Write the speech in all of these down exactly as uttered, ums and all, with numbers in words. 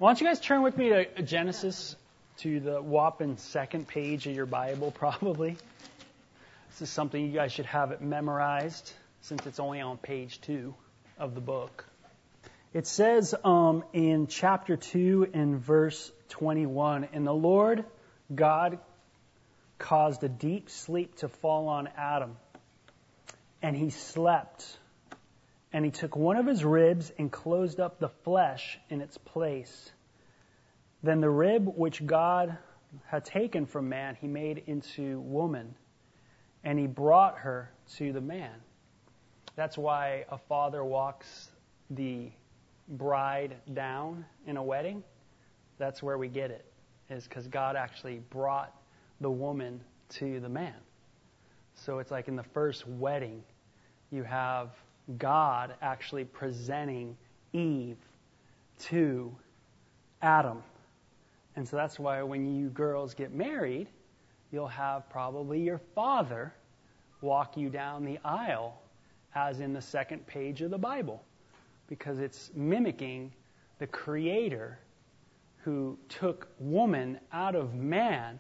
Why don't you guys turn with me to Genesis, to the whopping second page of your Bible, probably. This is something you guys should have it memorized, since it's only on page two of the book. It says um, in chapter two and verse twenty-one, "And the Lord God caused a deep sleep to fall on Adam, and he slept. And he took one of his ribs and closed up the flesh in its place. Then the rib which God had taken from man, he made into woman, and he brought her to the man." That's why a father walks the bride down in a wedding. That's where we get it, is because God actually brought the woman to the man. So it's like in the first wedding, you have God actually presenting Eve to Adam. And so that's why when you girls get married, you'll have probably your father walk you down the aisle, as in the second page of the Bible, because it's mimicking the Creator who took woman out of man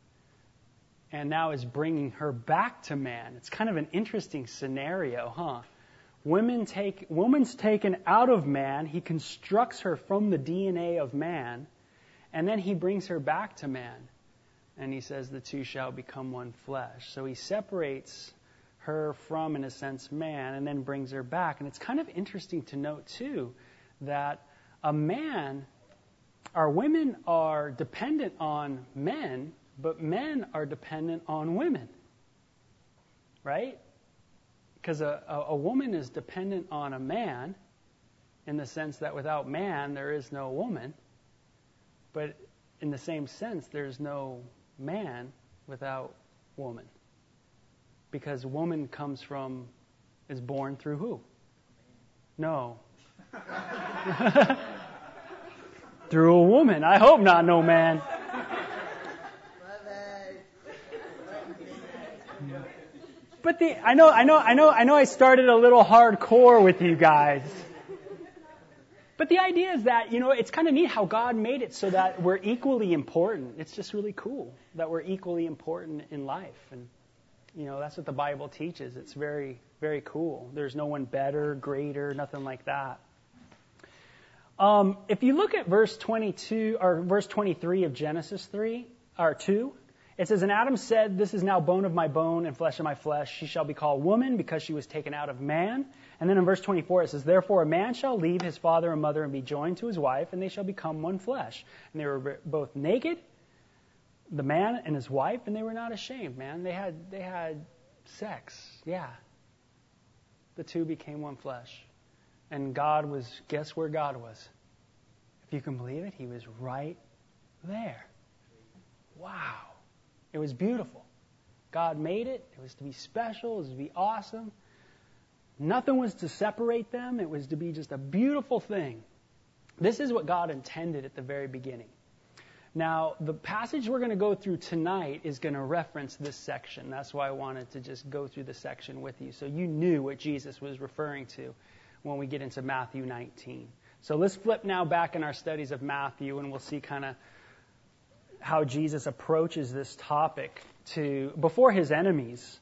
and now is bringing her back to man. It's kind of an interesting scenario, huh? Women take, woman's taken out of man. He constructs her from the D N A of man, and then he brings her back to man. And he says the two shall become one flesh. So he separates her from, in a sense, man, and then brings her back. And it's kind of interesting to note, too, that a man, our women are dependent on men, but men are dependent on women. Right? Because a, a, a woman is dependent on a man in the sense that without man, there is no woman. But in the same sense, there's no man without woman. Because woman comes from, is born through who? No. Through a woman. I hope not no man. But the I know I know I know I know I started a little hardcore with you guys. But the idea is that, you know, it's kind of neat how God made it so that we're equally important. It's just really cool that we're equally important in life. And, you know, that's what the Bible teaches. It's very, very cool. There's no one better, greater, nothing like that. Um, if you look at verse twenty-two or verse twenty-three of Genesis three or two, it says, "And Adam said, 'This is now bone of my bone and flesh of my flesh. She shall be called woman because she was taken out of man.'" And then in verse twenty-four it says, "Therefore a man shall leave his father and mother and be joined to his wife, and they shall become one flesh. And they were both naked, the man and his wife, and they were not ashamed." Man, they had they had sex. Yeah. The two became one flesh. And God was, guess where God was? If you can believe it, he was right there. Wow. It was beautiful. God made it. It was to be special. It was to be awesome. Nothing was to separate them. It was to be just a beautiful thing. This is what God intended at the very beginning. Now, the passage we're going to go through tonight is going to reference this section. That's why I wanted to just go through the section with you, so you knew what Jesus was referring to when we get into Matthew nineteen. So let's flip now back in our studies of Matthew, and we'll see kind of how Jesus approaches this topic to before his enemies.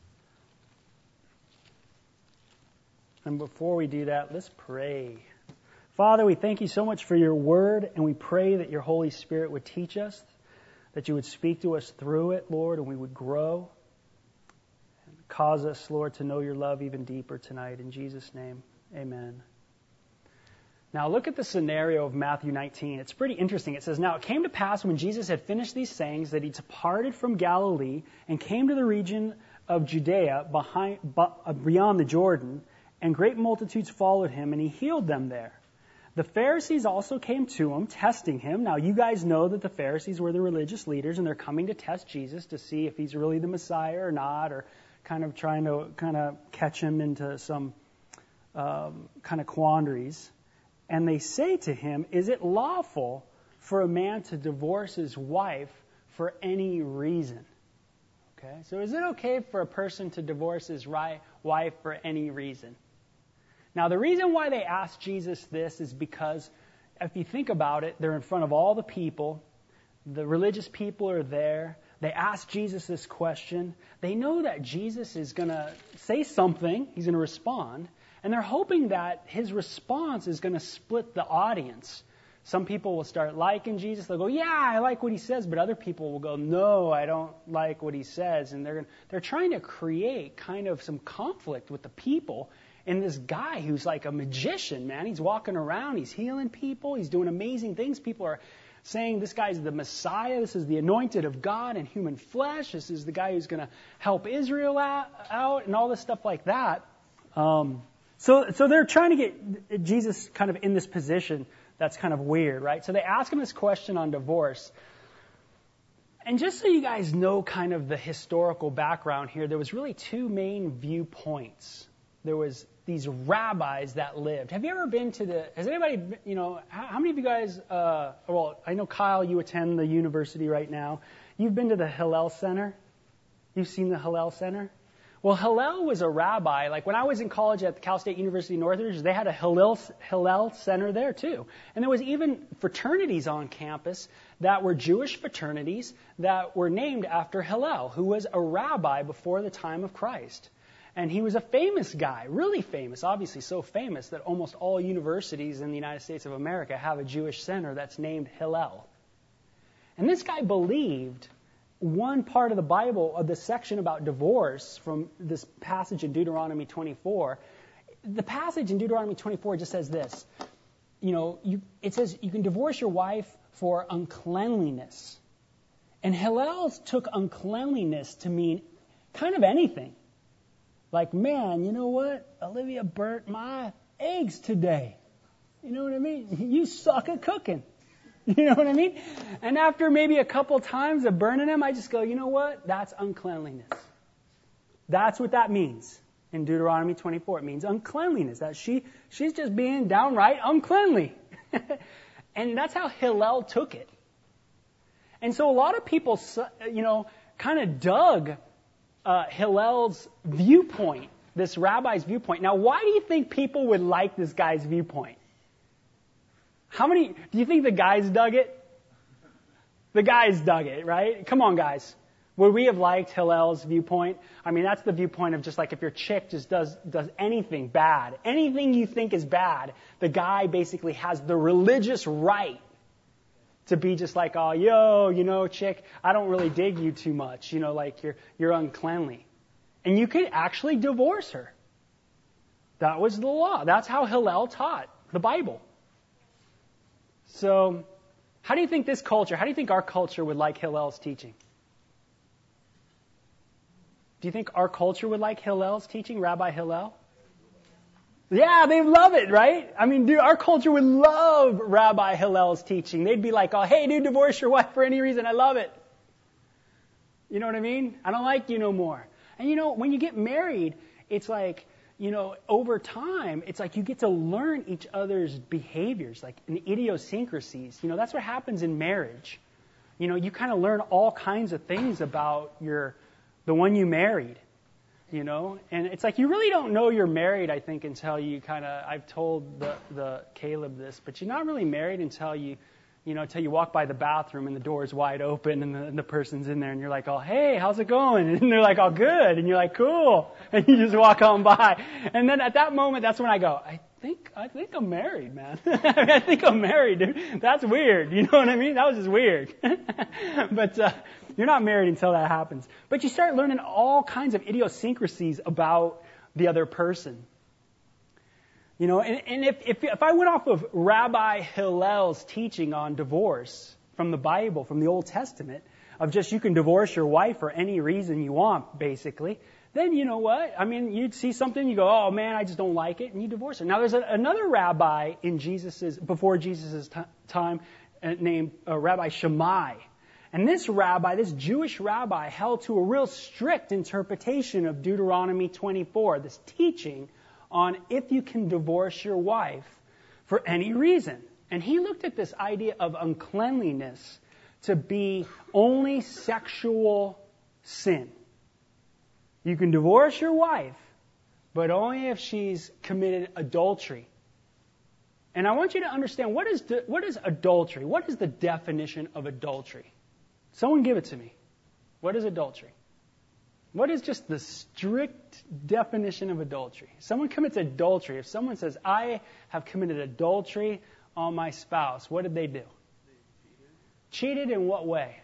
And before we do that, let's pray. Father, we thank you so much for your word, and we pray that your Holy Spirit would teach us, that you would speak to us through it, Lord, and we would grow. And cause us, Lord, to know your love even deeper tonight. In Jesus' name, amen. Now look at the scenario of Matthew nineteen. It's pretty interesting. It says, "Now it came to pass when Jesus had finished these sayings that he departed from Galilee and came to the region of Judea behind, beyond the Jordan, and great multitudes followed him, and he healed them there. The Pharisees also came to him, testing him." Now you guys know that the Pharisees were the religious leaders, and they're coming to test Jesus to see if he's really the Messiah or not, or kind of trying to kind of catch him into some um, kind of quandaries. And they say to him, "Is it lawful for a man to divorce his wife for any reason?" Okay, so is it okay for a person to divorce his wife for any reason? Now, the reason why they asked Jesus this is because if you think about it, they're in front of all the people. The religious people are there. They ask Jesus this question. They know that Jesus is going to say something. He's going to respond. And they're hoping that his response is going to split the audience. Some people will start liking Jesus. They'll go, yeah, I like what he says. But other people will go, no, I don't like what he says. And they're they're trying to create kind of some conflict with the people. And this guy who's like a magician, man, he's walking around, he's healing people, he's doing amazing things. People are saying this guy's the Messiah, this is the anointed of God in human flesh, this is the guy who's going to help Israel out, out, and all this stuff like that. Um, so, so they're trying to get Jesus kind of in this position that's kind of weird, right? So they ask him this question on divorce. And just so you guys know kind of the historical background here, there was really two main viewpoints. There was these rabbis that lived. Have you ever been to the, has anybody, you know, how, how many of you guys, uh, well, I know Kyle, you attend the university right now. You've been to the Hillel Center? You've seen the Hillel Center? Well, Hillel was a rabbi. Like when I was in college at the Cal State University Northridge, they had a Hillel, Hillel Center there too. And there was even fraternities on campus that were Jewish fraternities that were named after Hillel, who was a rabbi before the time of Christ. And he was a famous guy, really famous, obviously so famous that almost all universities in the United States of America have a Jewish center that's named Hillel. And this guy believed one part of the Bible, of the section about divorce from this passage in Deuteronomy twenty-four. The passage in Deuteronomy twenty-four just says this. You know, you, it says you can divorce your wife for uncleanliness. And Hillel took uncleanliness to mean kind of anything. Like, man, you know what? Olivia burnt my eggs today. You know what I mean? You suck at cooking. You know what I mean? And after maybe a couple times of burning them, I just go, you know what? That's uncleanliness. That's what that means in Deuteronomy twenty-four. It means uncleanliness. That she she's just being downright uncleanly. And that's how Hillel took it. And so a lot of people, you know, kind of dug Uh, Hillel's viewpoint, this rabbi's viewpoint. Now, why do you think people would like this guy's viewpoint? How many, do you think the guys dug it? The guys dug it, right? Come on, guys. Would we have liked Hillel's viewpoint? I mean, that's the viewpoint of just like if your chick just does, does anything bad, anything you think is bad, the guy basically has the religious right to be just like, oh, yo, you know, chick, I don't really dig you too much. You know, like you're you're uncleanly. And you could actually divorce her. That was the law. That's how Hillel taught the Bible. So how do you think this culture, how do you think our culture would like Hillel's teaching? Do you think our culture would like Hillel's teaching, Rabbi Hillel? Yeah, they love it, right? I mean, dude, our culture would love Rabbi Hillel's teaching. They'd be like, oh, hey, dude, divorce your wife for any reason. I love it. You know what I mean? I don't like you no more. And, you know, when you get married, it's like, you know, over time, it's like you get to learn each other's behaviors, like in idiosyncrasies. You know, that's what happens in marriage. You know, you kind of learn all kinds of things about your the one you married. You know, and it's like you really don't know you're married, I think, until you kind of, I've told the, the Caleb this, but you're not really married until you, you know, until you walk by the bathroom and the door is wide open and the, and the person's in there and you're like, oh, hey, how's it going? And they're like, oh, good. And you're like, cool. And you just walk on by. And then at that moment, that's when I go, I think, I think I'm married, man. I think I'm married, dude. That's weird. You know what I mean? That was just weird. But, uh, you're not married until that happens. But you start learning all kinds of idiosyncrasies about the other person. You know, and, and if, if if I went off of Rabbi Hillel's teaching on divorce from the Bible, from the Old Testament, of just you can divorce your wife for any reason you want, basically, then you know what? I mean, you'd see something, you go, oh man, I just don't like it, and you divorce her. Now there's a, another rabbi in Jesus's, before Jesus' t- time uh, named uh, Rabbi Shammai. And this rabbi, this Jewish rabbi, held to a real strict interpretation of Deuteronomy twenty-four, this teaching on if you can divorce your wife for any reason. And he looked at this idea of uncleanliness to be only sexual sin. You can divorce your wife, but only if she's committed adultery. And I want you to understand, what is de- what is adultery? What is the definition of adultery? Someone give it to me. What is adultery? What is just the strict definition of adultery? Someone commits adultery. If someone says, I have committed adultery on my spouse, what did they do? They cheated. Cheated in what way?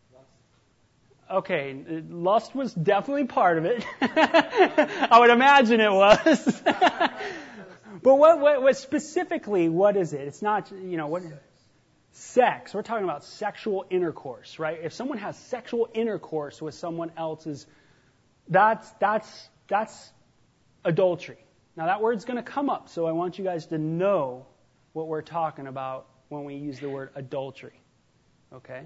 Okay, lust was definitely part of it. I would imagine it was. But what, what, what specifically, what is it? It's not, you know, what? Sex. We're talking about sexual intercourse, right? If someone has sexual intercourse with someone else's, that's, that's, that's adultery. Now that word's going to come up, so I want you guys to know what we're talking about when we use the word adultery. Okay?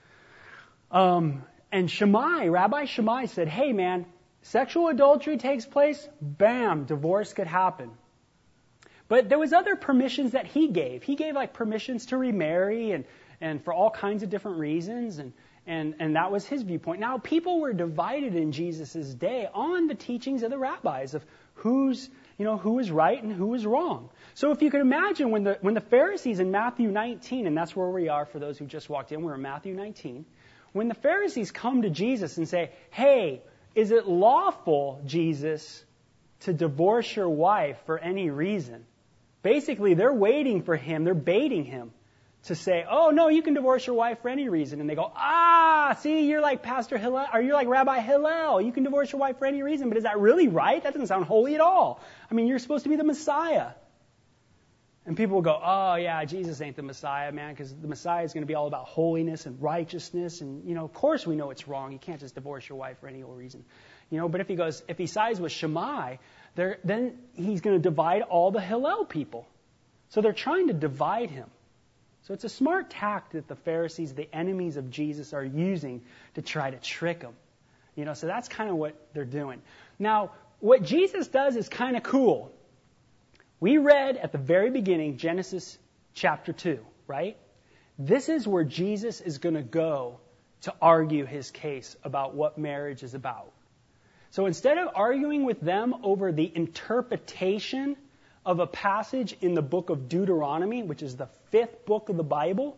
Um, and Shammai, Rabbi Shammai said, hey man, sexual adultery takes place, bam, divorce could happen. But there was other permissions that he gave. He gave like permissions to remarry and, and for all kinds of different reasons. And, and, and that was his viewpoint. Now, people were divided in Jesus' day on the teachings of the rabbis of who's, you know, who was right and who was wrong. So if you could imagine when the, when the Pharisees in Matthew nineteen, and that's where we are for those who just walked in, we're in Matthew nineteen. When the Pharisees come to Jesus and say, hey, is it lawful, Jesus, to divorce your wife for any reason? Basically, they're waiting for him, they're baiting him to say, oh, no, you can divorce your wife for any reason. And they go, ah, see, you're like Pastor Hillel, or you're like Rabbi Hillel. You can divorce your wife for any reason. But is that really right? That doesn't sound holy at all. I mean, you're supposed to be the Messiah. And people will go, oh, yeah, Jesus ain't the Messiah, man, because the Messiah is going to be all about holiness and righteousness. And, you know, of course we know it's wrong. You can't just divorce your wife for any old reason. You know, but if he goes, if he sides with Shammai, there, then he's going to divide all the Hillel people. So they're trying to divide him. So it's a smart tact that the Pharisees, the enemies of Jesus, are using to try to trick him. You know, so that's kind of what they're doing. Now, what Jesus does is kind of cool. We read at the very beginning, Genesis chapter two, right? This is where Jesus is going to go to argue his case about what marriage is about. So instead of arguing with them over the interpretation of a passage in the book of Deuteronomy, which is the fifth book of the Bible,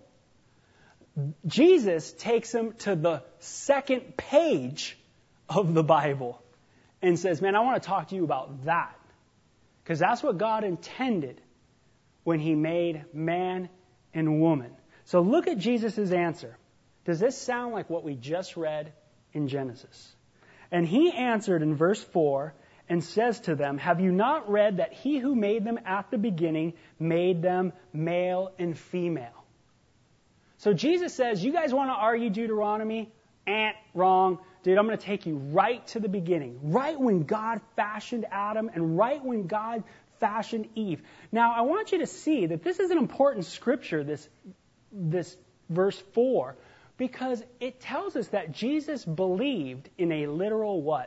Jesus takes them to the second page of the Bible and says, man, I want to talk to you about that. Because that's what God intended when he made man and woman. So look at Jesus' answer. Does this sound like what we just read in Genesis? And he answered in verse four and says to them, have you not read that he who made them at the beginning made them male and female? So Jesus says, you guys want to argue Deuteronomy? Eh, wrong. Dude, I'm going to take you right to the beginning. Right when God fashioned Adam and right when God fashioned Eve. Now, I want you to see that this is an important scripture, this, this verse four, because it tells us that Jesus believed in a literal what?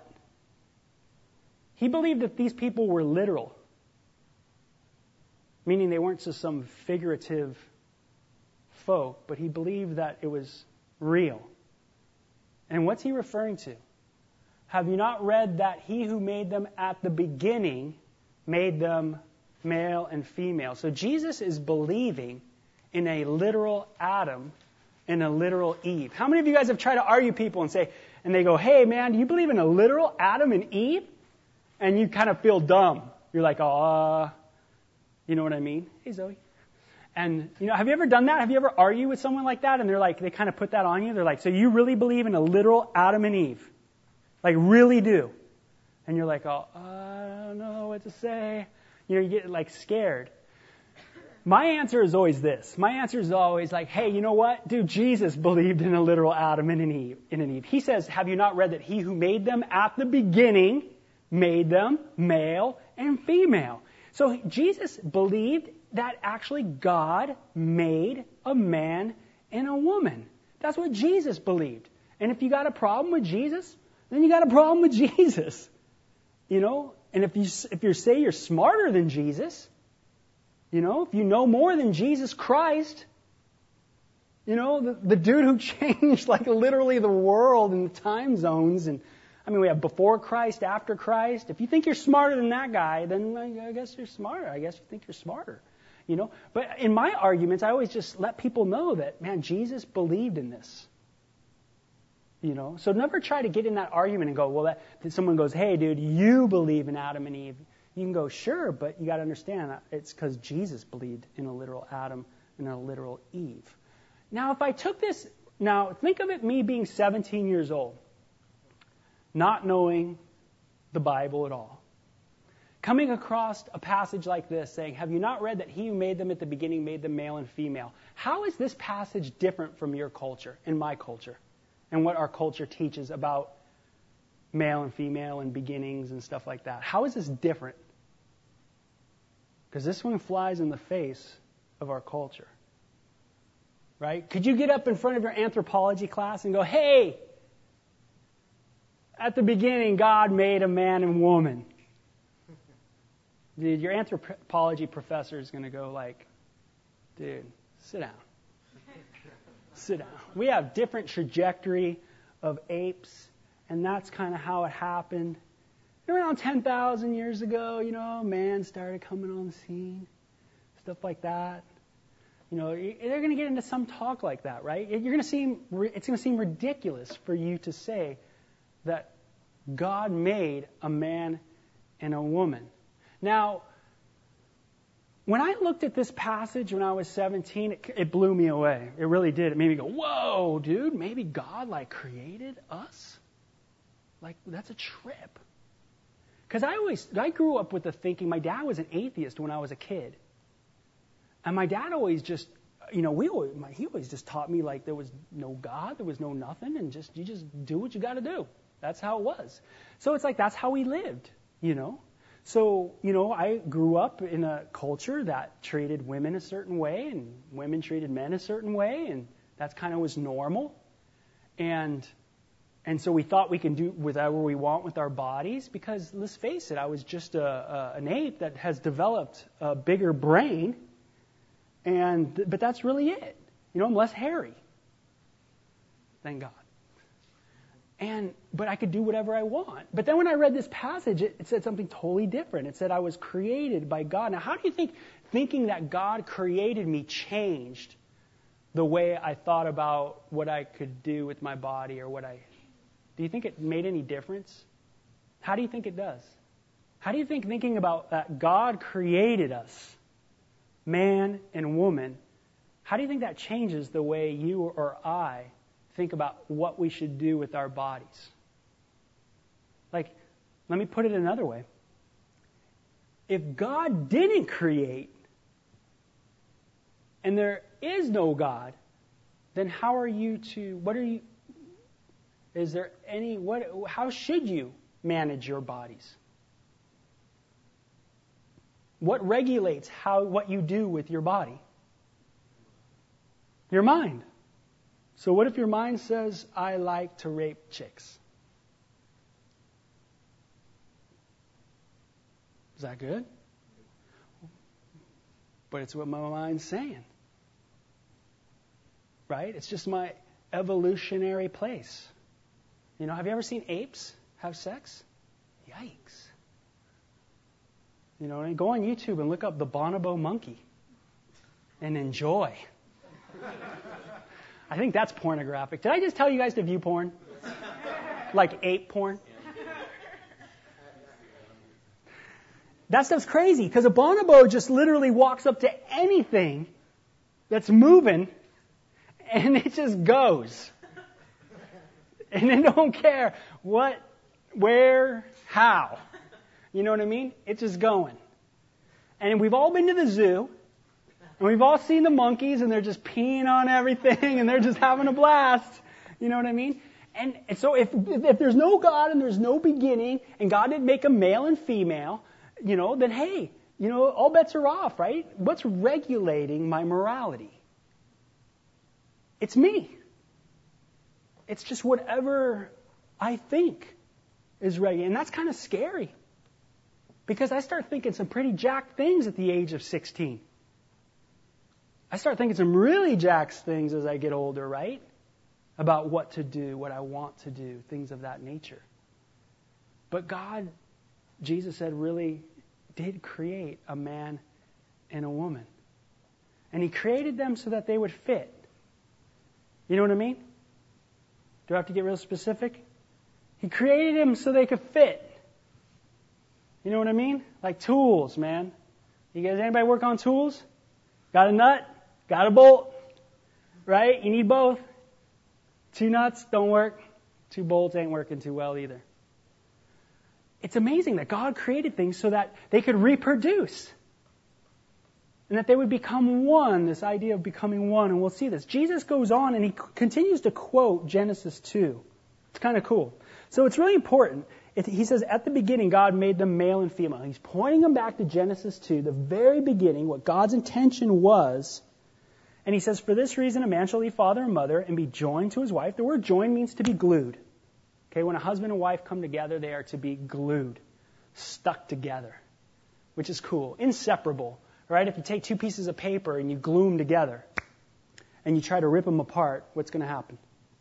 He believed that these people were literal. Meaning they weren't just some figurative folk, but he believed that it was real. And what's he referring to? Have you not read that he who made them at the beginning made them male and female? So Jesus is believing in a literal Adam and a literal Eve. How many of you guys have tried to argue people and say, and they go, hey man, do you believe in a literal Adam and Eve? And you kind of feel dumb. You're like, oh, uh, you know what I mean? Hey Zoe. And, you know, have you ever done that? Have you ever argued with someone like that? And they're like, they kind of put that on you. They're like, so you really believe in a literal Adam and Eve? Like, really do? And you're like, oh, I don't know what to say. You know, you get like scared. My answer is always this. My answer is always like, hey, you know what? Dude, Jesus believed in a literal Adam and an Eve. In an Eve. He says, have you not read that he who made them at the beginning made them male and female? So Jesus believed that actually God made a man and a woman. That's what Jesus believed. And if you got a problem with Jesus, then you got a problem with Jesus. You know, and if you if you say you're smarter than Jesus, you know, if you know more than Jesus Christ, you know, the, the dude who changed like literally the world and the time zones, and I mean, we have before Christ, after Christ. If you think you're smarter than that guy, then I guess you're smarter. I guess you think you're smarter. You know, but in my arguments, I always just let people know that, man, Jesus believed in this. You know, so never try to get in that argument and go, well, that, that someone goes, hey, dude, you believe in Adam and Eve. You can go, sure, but you got to understand that it's because Jesus believed in a literal Adam and a literal Eve. Now, if I took this, now think of it, me being seventeen years old, not knowing the Bible at all, coming across a passage like this saying, have you not read that he who made them at the beginning made them male and female? How is this passage different from your culture and my culture and what our culture teaches about male and female and beginnings and stuff like that? How is this different? Because this one flies in the face of our culture. Right? Could you get up in front of your anthropology class and go, hey, at the beginning, God made a man and woman. Dude, your anthropology professor is going to go like, dude, sit down. Sit down. We have different trajectory of apes, and that's kind of how it happened. Around ten thousand years ago, you know, man started coming on the scene, stuff like that. You know, they're going to get into some talk like that, right? You're going to seem, it's going to seem ridiculous for you to say that God made a man and a woman. Now, when I looked at this passage when I was seventeen, it, it blew me away. It really did. It made me go, whoa, dude, maybe God, like, created us? Like, that's a trip. Because I always, I grew up with the thinking, my dad was an atheist when I was a kid. And my dad always just, you know, we always, my, he always just taught me, like, there was no God, there was no nothing, and just, you just do what you got to do. That's how it was. So it's like, that's how we lived, you know? So, you know, I grew up in a culture that treated women a certain way and women treated men a certain way, and that kind of was normal. And and so we thought we can do whatever we want with our bodies because, let's face it, I was just a, a, an ape that has developed a bigger brain, and but that's really it. You know, I'm less hairy. Thank God. And but I could do whatever I want. But then when I read this passage, it, it said something totally different. It said I was created by God. Now, how do you think thinking that God created me changed the way I thought about what I could do with my body or what I... Do you think it made any difference? How do you think it does? How do you think thinking about that God created us, man and woman, how do you think that changes the way you or I think about what we should do with our bodies? Like, let me put it another way. If God didn't create and there is no God, then how are you to, what are you, is there any, what, how should you manage your bodies? What regulates how, what you do with your body? Your mind. So what if your mind says, I like to rape chicks? Is that good? But it's what my mind's saying. Right? It's just my evolutionary place. You know, have you ever seen apes have sex? Yikes. You know, and go on YouTube and look up the bonobo monkey and enjoy. I think that's pornographic. Did I just tell you guys to view porn? Like ape porn? That stuff's crazy because a bonobo just literally walks up to anything that's moving and it just goes. And they don't care what, where, how. You know what I mean? It's just going. And we've all been to the zoo. And we've all seen the monkeys, and they're just peeing on everything, and they're just having a blast. You know what I mean? And, and so if, if there's no God and there's no beginning, and God didn't make a male and female, you know, then hey, you know, all bets are off, right? What's regulating my morality? It's me. It's just whatever I think is regulating. And that's kind of scary. Because I start thinking some pretty jacked things at the age of sixteen. I start thinking some really jacked things as I get older, right? About what to do, what I want to do, things of that nature. But God, Jesus said, really did create a man and a woman. And He created them so that they would fit. You know what I mean? Do I have to get real specific? He created them so they could fit. You know what I mean? Like tools, man. You guys, anybody work on tools? Got a nut? Got a bolt? Right? You need both. Two nuts don't work. Two bolts ain't working too well either. It's amazing that God created things so that they could reproduce. And that they would become one, this idea of becoming one. And we'll see this. Jesus goes on and he continues to quote Genesis two. It's kind of cool. So it's really important. It, he says, at the beginning, God made them male and female. He's pointing them back to Genesis two, the very beginning, what God's intention was. And he says, for this reason, a man shall leave father and mother and be joined to his wife. The word joined means to be glued. Okay, when a husband and wife come together, they are to be glued, stuck together, which is cool. Inseparable, right? If you take two pieces of paper and you glue them together and you try to rip them apart, what's going to happen?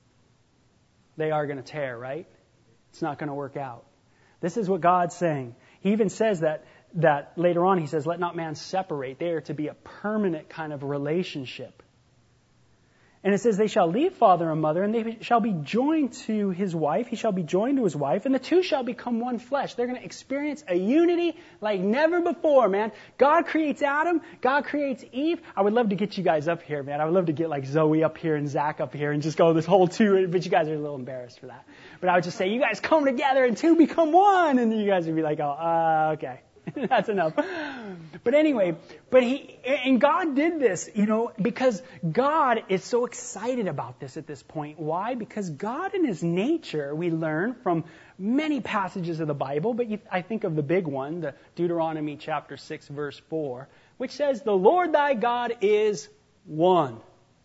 They are going to tear, right? It's not going to work out. This is what God's saying. He even says that that later on, he says, let not man separate. They are to be a permanent kind of relationship. And it says, they shall leave father and mother, and they shall be joined to his wife. He shall be joined to his wife, and the two shall become one flesh. They're going to experience a unity like never before, man. God creates Adam. God creates Eve. I would love to get you guys up here, man. I would love to get like Zoe up here and Zach up here and just go this whole two, but you guys are a little embarrassed for that. But I would just say, you guys come together and two become one, and you guys would be like, oh, uh, okay. That's enough. But anyway, but he, and God did this, you know, because God is so excited about this at this point. Why? Because God in His nature, we learn from many passages of the Bible, but you, I think of the big one, the Deuteronomy chapter six, verse four, which says, the Lord thy God is one.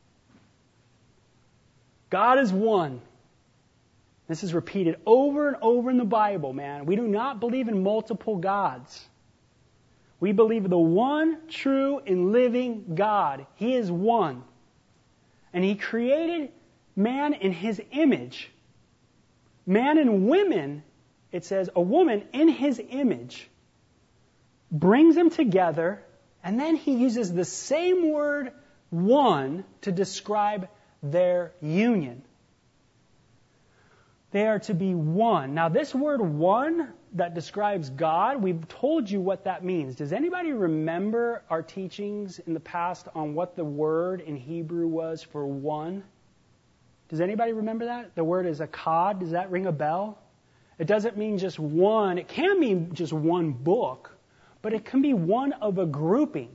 God is one. This is repeated over and over in the Bible, man. We do not believe in multiple gods. We believe the one true and living God. He is one. And He created man in His image. Man and women, it says, a woman in His image, brings them together, and then He uses the same word, one, to describe their union. They are to be one. Now, this word one that describes God, we've told you what that means. Does anybody remember our teachings in the past on what the word in Hebrew was for one? Does anybody remember that? The word is akkad. Does that ring a bell? It doesn't mean just one. It can mean just one book, but it can be one of a grouping.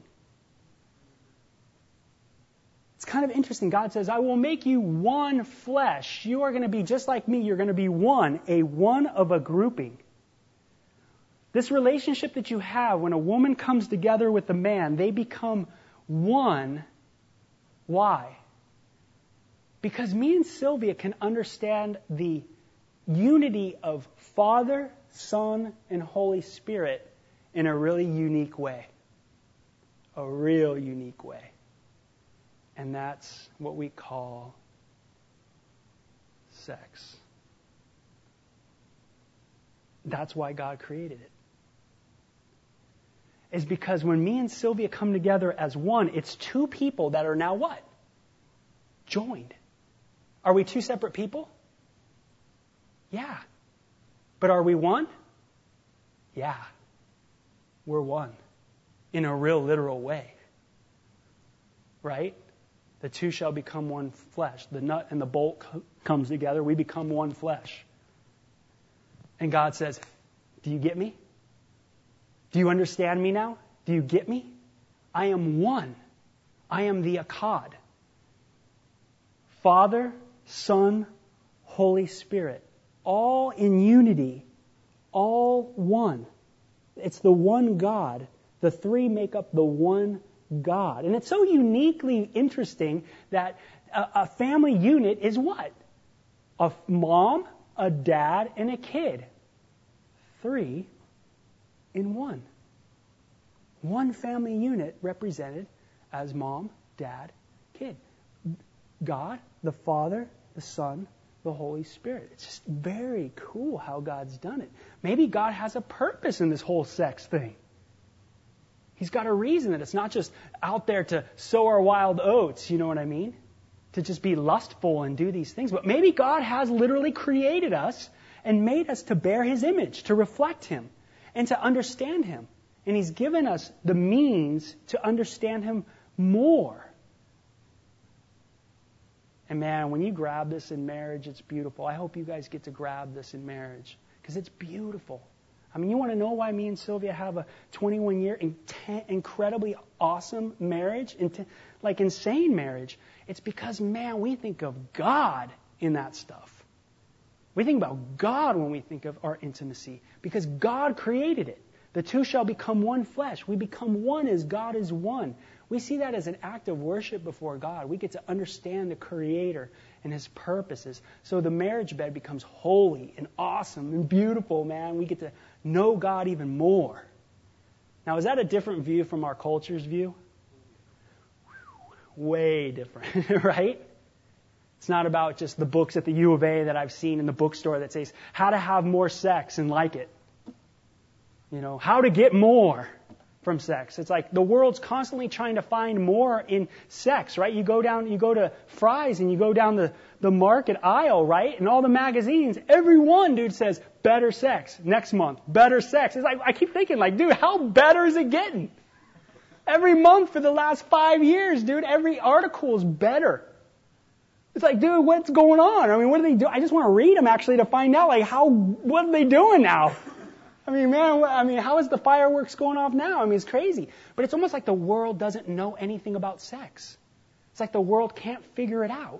It's kind of interesting. God says, I will make you one flesh. You are going to be just like me. You're going to be one, a one of a grouping. This relationship that you have when a woman comes together with a man, they become one. Why? Because me and Sylvia can understand the unity of Father, Son, and Holy Spirit in a really unique way. A real unique way. And that's what we call sex. That's why God created it. Is because when me and Sylvia come together as one, it's two people that are now what? Joined. Are we two separate people? Yeah. But are we one? Yeah. We're one. In a real literal way. Right? The two shall become one flesh. The nut and the bolt comes together. We become one flesh. And God says, do you get me? Do you understand me now? Do you get me? I am one. I am the akkad. Father, Son, Holy Spirit. All in unity. All one. It's the one God. The three make up the one God. And it's so uniquely interesting that a, a family unit is what? A mom, a dad, and a kid. Three in one. One family unit represented as mom, dad, kid. God, the Father, the Son, the Holy Spirit. It's just very cool how God's done it. Maybe God has a purpose in this whole sex thing. He's got a reason that it's not just out there to sow our wild oats, you know what I mean? To just be lustful and do these things. But maybe God has literally created us and made us to bear His image, to reflect Him, and to understand Him. And He's given us the means to understand Him more. And man, when you grab this in marriage, it's beautiful. I hope you guys get to grab this in marriage, because it's beautiful. I mean, you want to know why me and Sylvia have a twenty-one year incredibly awesome marriage, like insane marriage? It's because, man, we think of God in that stuff. We think about God when we think of our intimacy, because God created it. The two shall become one flesh. We become one as God is one. We see that as an act of worship before God. We get to understand the Creator and His purposes. So the marriage bed becomes holy and awesome and beautiful, man. We get to know God even more. Now, is that a different view from our culture's view? Way different, right? It's not about just the books at the U of A that I've seen in the bookstore that says how to have more sex and like it. You know, how to get more from sex. It's like the world's constantly trying to find more in sex, right? You go down, you go to Fry's and you go down the, the market aisle, right? And all the magazines, every one, dude, says better sex. Next month, better sex. It's like, I keep thinking, like, dude, how better is it getting? Every month for the last five years, dude, every article is better. It's like, dude, what's going on? I mean, what do they do? I just want to read them actually to find out, like, how, what are they doing now? I mean, man, I mean, how is the fireworks going off now? I mean, it's crazy. But it's almost like the world doesn't know anything about sex. It's like the world can't figure it out.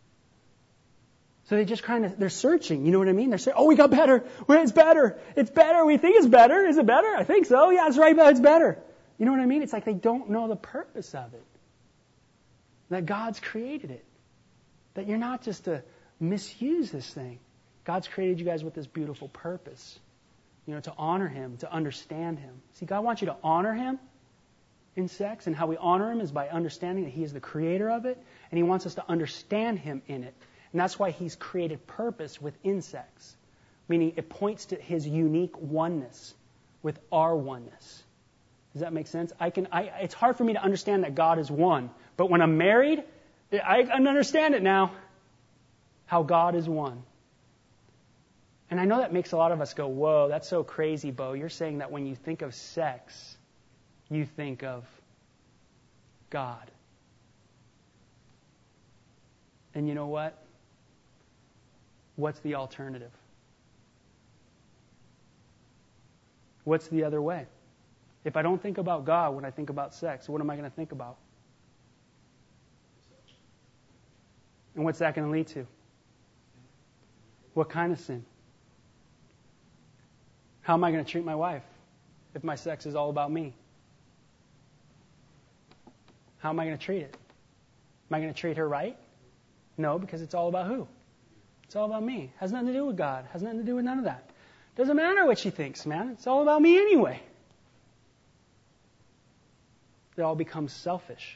So they just kind of, they're searching, you know what I mean? They're saying, oh, we got better. Well, it's better. It's better. We think it's better. Is it better? I think so. Yeah, that's right, but it's better. You know what I mean? It's like they don't know the purpose of it. That God's created it. That you're not just to misuse this thing. God's created you guys with this beautiful purpose. You know, to honor Him, to understand Him. See, God wants you to honor Him in sex, and how we honor Him is by understanding that He is the creator of it, and He wants us to understand Him in it. And that's why He's created purpose within sex, meaning it points to His unique oneness with our oneness. Does that make sense? I can. I, it's hard for me to understand that God is one, but when I'm married, I can understand it now, how God is one. And I know that makes a lot of us go, whoa, that's so crazy, Bo. You're saying that when you think of sex, you think of God. And you know what? What's the alternative? What's the other way? If I don't think about God when I think about sex, what am I going to think about? And what's that going to lead to? What kind of sin? How am I going to treat my wife if my sex is all about me? How am I going to treat it? Am I going to treat her right? No, because it's all about who? It's all about me. It has nothing to do with God. It has nothing to do with none of that. Doesn't matter what she thinks, man. It's all about me anyway. It all becomes selfish.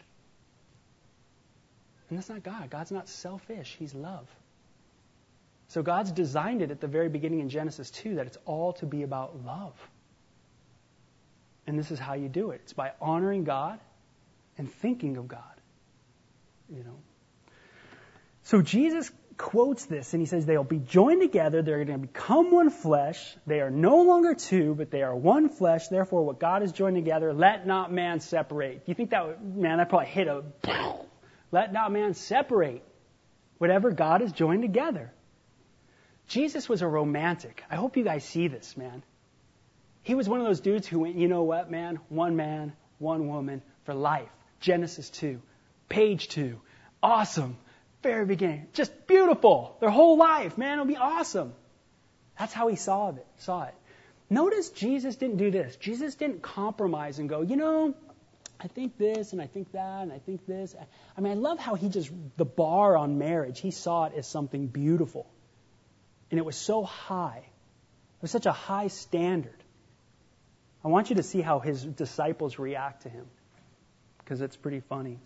And that's not God. God's not selfish. He's love. So God's designed it at the very beginning in Genesis two that it's all to be about love. And this is how you do it. It's by honoring God and thinking of God. You know. So Jesus quotes this and He says they'll be joined together, they're going to become one flesh. They are no longer two, but they are one flesh. Therefore, what God has joined together, let not man separate. Do you think that would, man, that probably hit a let not man separate whatever God has joined together. Jesus was a romantic. I hope you guys see this, man. He was one of those dudes who went, you know what, man? One man, one woman for life. Genesis two, page two. Awesome. Very beginning. Just beautiful. Their whole life, man. It'll be awesome. That's how He saw it. Saw it. Notice Jesus didn't do this. Jesus didn't compromise and go, you know, I think this and I think that and I think this. I mean, I love how He just, the bar on marriage, He saw it as something beautiful. And it was so high. It was such a high standard. I want you to see how His disciples react to Him, because it's pretty funny.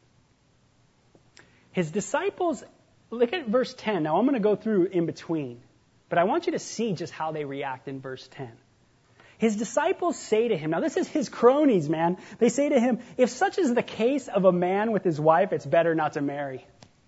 His disciples, look at verse ten. Now I'm going to go through in between, but I want you to see just how they react in verse ten. His disciples say to him, now this is his cronies, man. They say to him, if such is the case of a man with his wife, it's better not to marry.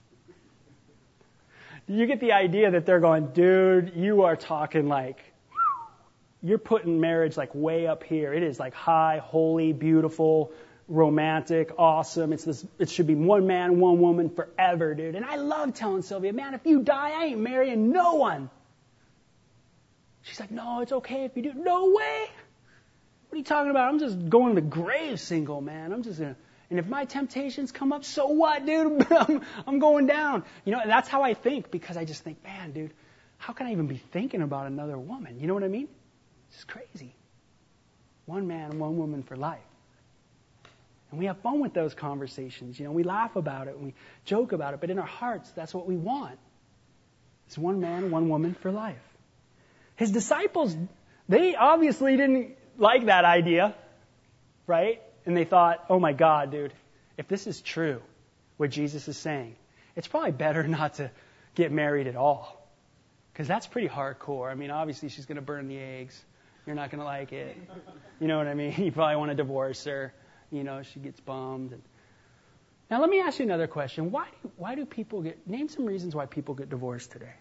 You get the idea that they're going, dude, you are talking like, you're putting marriage like way up here. It is like high, holy, beautiful, romantic, awesome. It's this. It should be one man, one woman forever, dude. And I love telling Sylvia, man, if you die, I ain't marrying no one. She's like, no, it's okay if you do. No way. What are you talking about? I'm just going to the grave single, man. I'm just gonna. And if my temptations come up, so what, dude? I'm, I'm going down. You know, and that's how I think, because I just think, man, dude, how can I even be thinking about another woman? You know what I mean? It's crazy. One man, one woman for life. And we have fun with those conversations. You know, we laugh about it and we joke about it, but in our hearts, that's what we want. It's one man, one woman for life. His disciples, they obviously didn't like that idea, right? And they thought, oh my God, dude, if this is true, what Jesus is saying, it's probably better not to get married at all. Because that's pretty hardcore. I mean, obviously she's going to burn the eggs. You're not going to like it. You know what I mean? You probably want to divorce her. You know, she gets bummed. And... Now, let me ask you another question. Why do, why do people get, name some reasons why people get divorced today.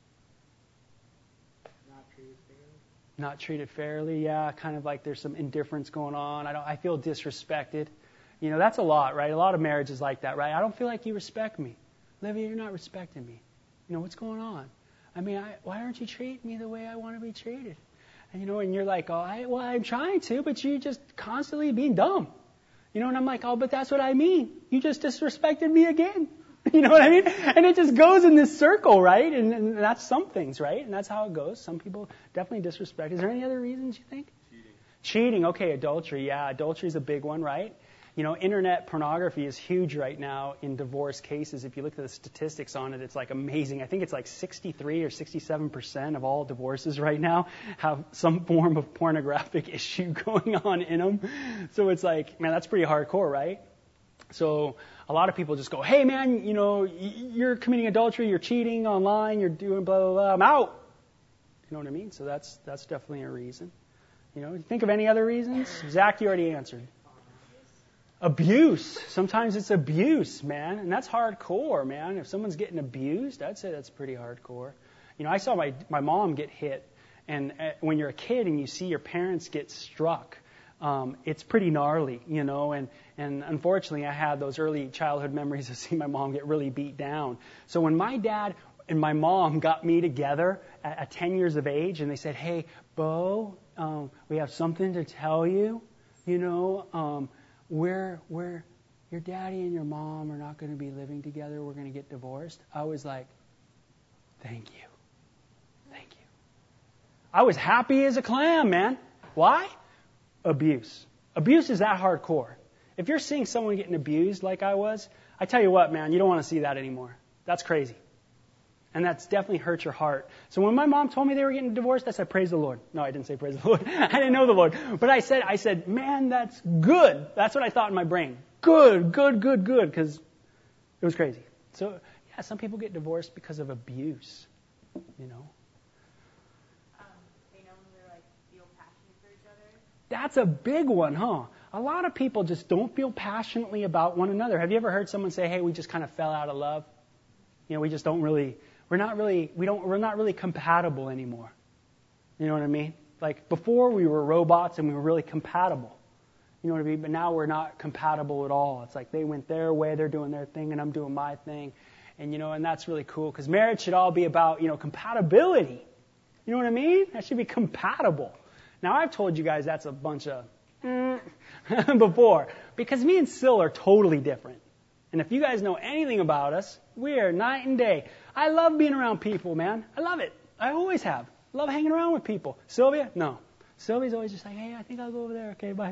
Not treated fairly. Not treated fairly, yeah. Kind of like there's some indifference going on. I don't. I feel disrespected. You know, that's a lot, right? A lot of marriages like that, right? I don't feel like you respect me. Olivia, you're not respecting me. You know, what's going on? I mean, I, why aren't you treating me the way I want to be treated? And, you know, and you're like, oh, I, well, I'm trying to, but you're just constantly being dumb. You know, and I'm like, oh, but that's what I mean. You just disrespected me again. You know what I mean? And it just goes in this circle, right? And, and that's some things, right? And that's how it goes. Some people definitely disrespect. Is there any other reasons you think? Cheating. Cheating. Okay, adultery. Yeah, adultery is a big one, right? You know, internet pornography is huge right now in divorce cases. If you look at the statistics on it, it's like amazing. I think it's like sixty-three or sixty-seven percent of all divorces right now have some form of pornographic issue going on in them. So it's like, man, that's pretty hardcore, right? So a lot of people just go, hey, man, you know, you're committing adultery, you're cheating online, you're doing blah, blah, blah, I'm out. You know what I mean? So that's that's definitely a reason. You know, think of any other reasons? Zach, you already answered. Abuse. Sometimes it's abuse, man. And that's hardcore, man. If someone's getting abused, I'd say that's pretty hardcore. You know, I saw my, my mom get hit. And uh, when you're a kid and you see your parents get struck, um, it's pretty gnarly, you know. And, and unfortunately, I had those early childhood memories of seeing my mom get really beat down. So when my dad and my mom got me together at, at ten years of age, and they said, hey, Bo, um, we have something to tell you, you know, um, Where, where your daddy and your mom are not going to be living together, we're going to get divorced. I was like, thank you. Thank you. I was happy as a clam, man. Why? Abuse. Abuse is that hardcore. If you're seeing someone getting abused like I was, I tell you what, man, you don't want to see that anymore. That's crazy. And that's definitely hurt your heart. So when my mom told me they were getting divorced, I said, praise the Lord. No, I didn't say praise the Lord. I didn't know the Lord. But I said, I said, man, that's good. That's what I thought in my brain. Good, good, good, good. Because it was crazy. So, yeah, some people get divorced because of abuse, you know. Um, they no longer, like, feel passionate for each other. That's a big one, huh? A lot of people just don't feel passionately about one another. Have you ever heard someone say, hey, we just kind of fell out of love? You know, we just don't really... We're not really, we don't, we're not really compatible anymore. You know what I mean? Like before we were robots and we were really compatible. You know what I mean? But now we're not compatible at all. It's like they went their way, they're doing their thing, and I'm doing my thing. And, you know, and that's really cool because marriage should all be about, you know, compatibility. You know what I mean? That should be compatible. Now, I've told you guys that's a bunch of mm, before because me and Syl are totally different. And if you guys know anything about us, we are night and day. I love being around people, man. I love it. I always have. Love hanging around with people. Sylvia? No. Sylvia's always just like, hey, I think I'll go over there. Okay, bye.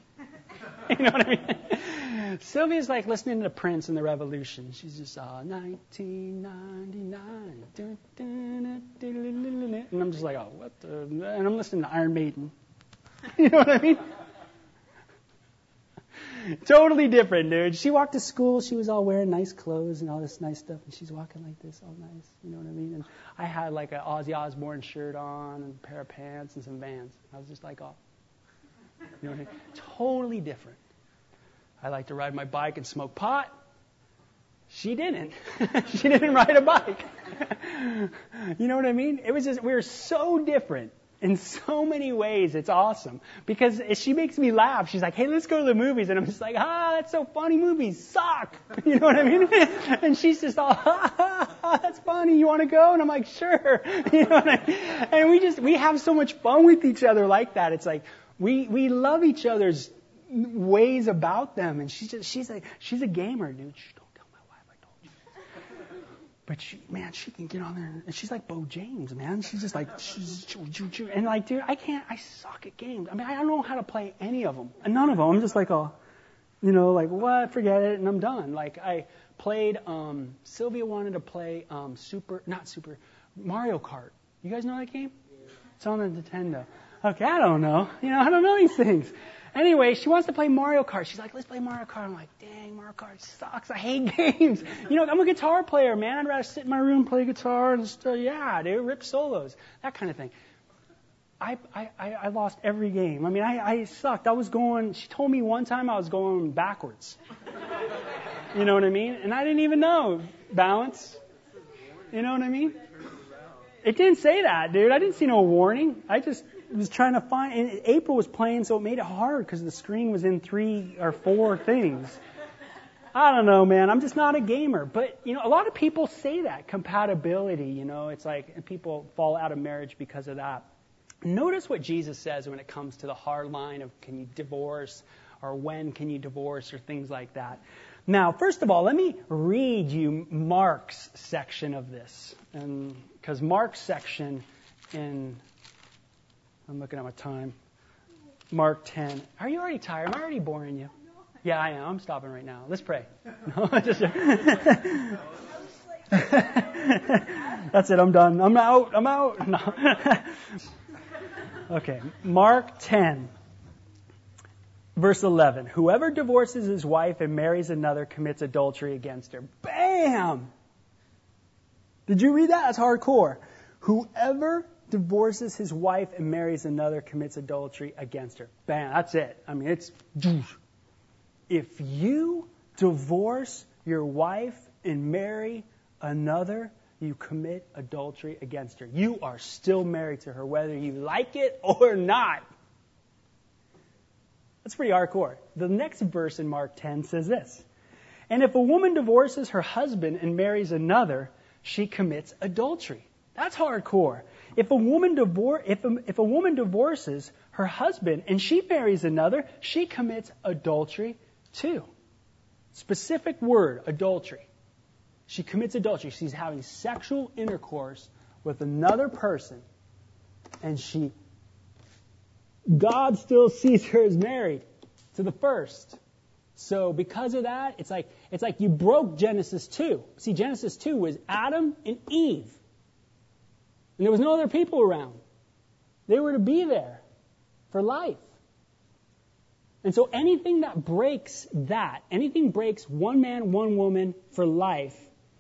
You know what I mean? Sylvia's like listening to Prince and the Revolution. She's just, uh, nineteen ninety-nine. Dun, dun, dun, dun, dun, dun. And I'm just like, oh, what the? And I'm listening to Iron Maiden. You know what I mean? Totally different, dude. She walked to school. She was all wearing nice clothes and all this nice stuff. And she's walking like this, all nice. You know what I mean? And I had like an Ozzy Osbourne shirt on and a pair of pants and some Vans. I was just like, oh, you know what I mean? Totally different. I like to ride my bike and smoke pot. She didn't. She didn't ride a bike. You know what I mean? It was just, we were so different in so many ways. It's awesome. Because she makes me laugh. She's like, hey, let's go to the movies. And I'm just like, ah, that's so funny. Movies suck. You know what I mean? And she's just all, ha, ha, ha, that's funny. You want to go? And I'm like, sure. You know what I mean? And we just, we have so much fun with each other like that. It's like, we, we love each other's ways about them. And she's just, she's like, she's a gamer, dude. Shh, don't tell my wife I told you. But she, man, she can get on there. And she's like Bo James, man. She's just like, she's, and like, dude, I can't, I suck at games. I mean, I don't know how to play any of them. And none of them. I'm just like, oh, you know, like, what? Forget it. And I'm done. Like, I played, um, Sylvia wanted to play, um, Super, not Super, Mario Kart. You guys know that game? It's on the Nintendo. Okay, I don't know. You know, I don't know these things. Anyway, she wants to play Mario Kart. She's like, let's play Mario Kart. I'm like, dang, Mario Kart sucks. I hate games. You know, I'm a guitar player, man. I'd rather sit in my room, play guitar, and just, uh, yeah, dude, rip solos, that kind of thing. I, I, I lost every game. I mean, I, I sucked. I was going, she told me one time I was going backwards. You know what I mean? And I didn't even know. Balance. You know what I mean? It didn't say that, dude. I didn't see no warning. I just was trying to find, and April was playing, so it made it hard because the screen was in three or four things. I don't know, man. I'm just not a gamer. But, you know, a lot of people say that, compatibility, you know. It's like, and people fall out of marriage because of that. Notice what Jesus says when it comes to the hard line of can you divorce or when can you divorce or things like that. Now, first of all, let me read you Mark's section of this. And because Mark's section in, I'm looking at my time, Mark ten. Are you already tired? Am I already boring you? Yeah, I am. I'm stopping right now. Let's pray. No, just, that's it. I'm done. I'm out. I'm out. No. Okay. Mark ten, verse eleven. Whoever divorces his wife and marries another commits adultery against her. Bam! Did you read that? That's hardcore. Whoever divorces his wife and marries another commits adultery against her. Bam! That's it. I mean, it's... If you divorce your wife and marry another, you commit adultery against her. You are still married to her, whether you like it or not. That's pretty hardcore. The next verse in Mark ten says this. And if a woman divorces her husband and marries another, she commits adultery. That's hardcore. If a woman divor- if a, if a woman divorces her husband and she marries another, she commits adultery too. Specific word, adultery. She commits adultery. She's having sexual intercourse with another person, and she, God still sees her as married to the first. So because of that, it's like it's like you broke Genesis two. See, Genesis two was Adam and Eve. And there was no other people around. They were to be there for life. And so anything that breaks that, anything breaks one man, one woman for life,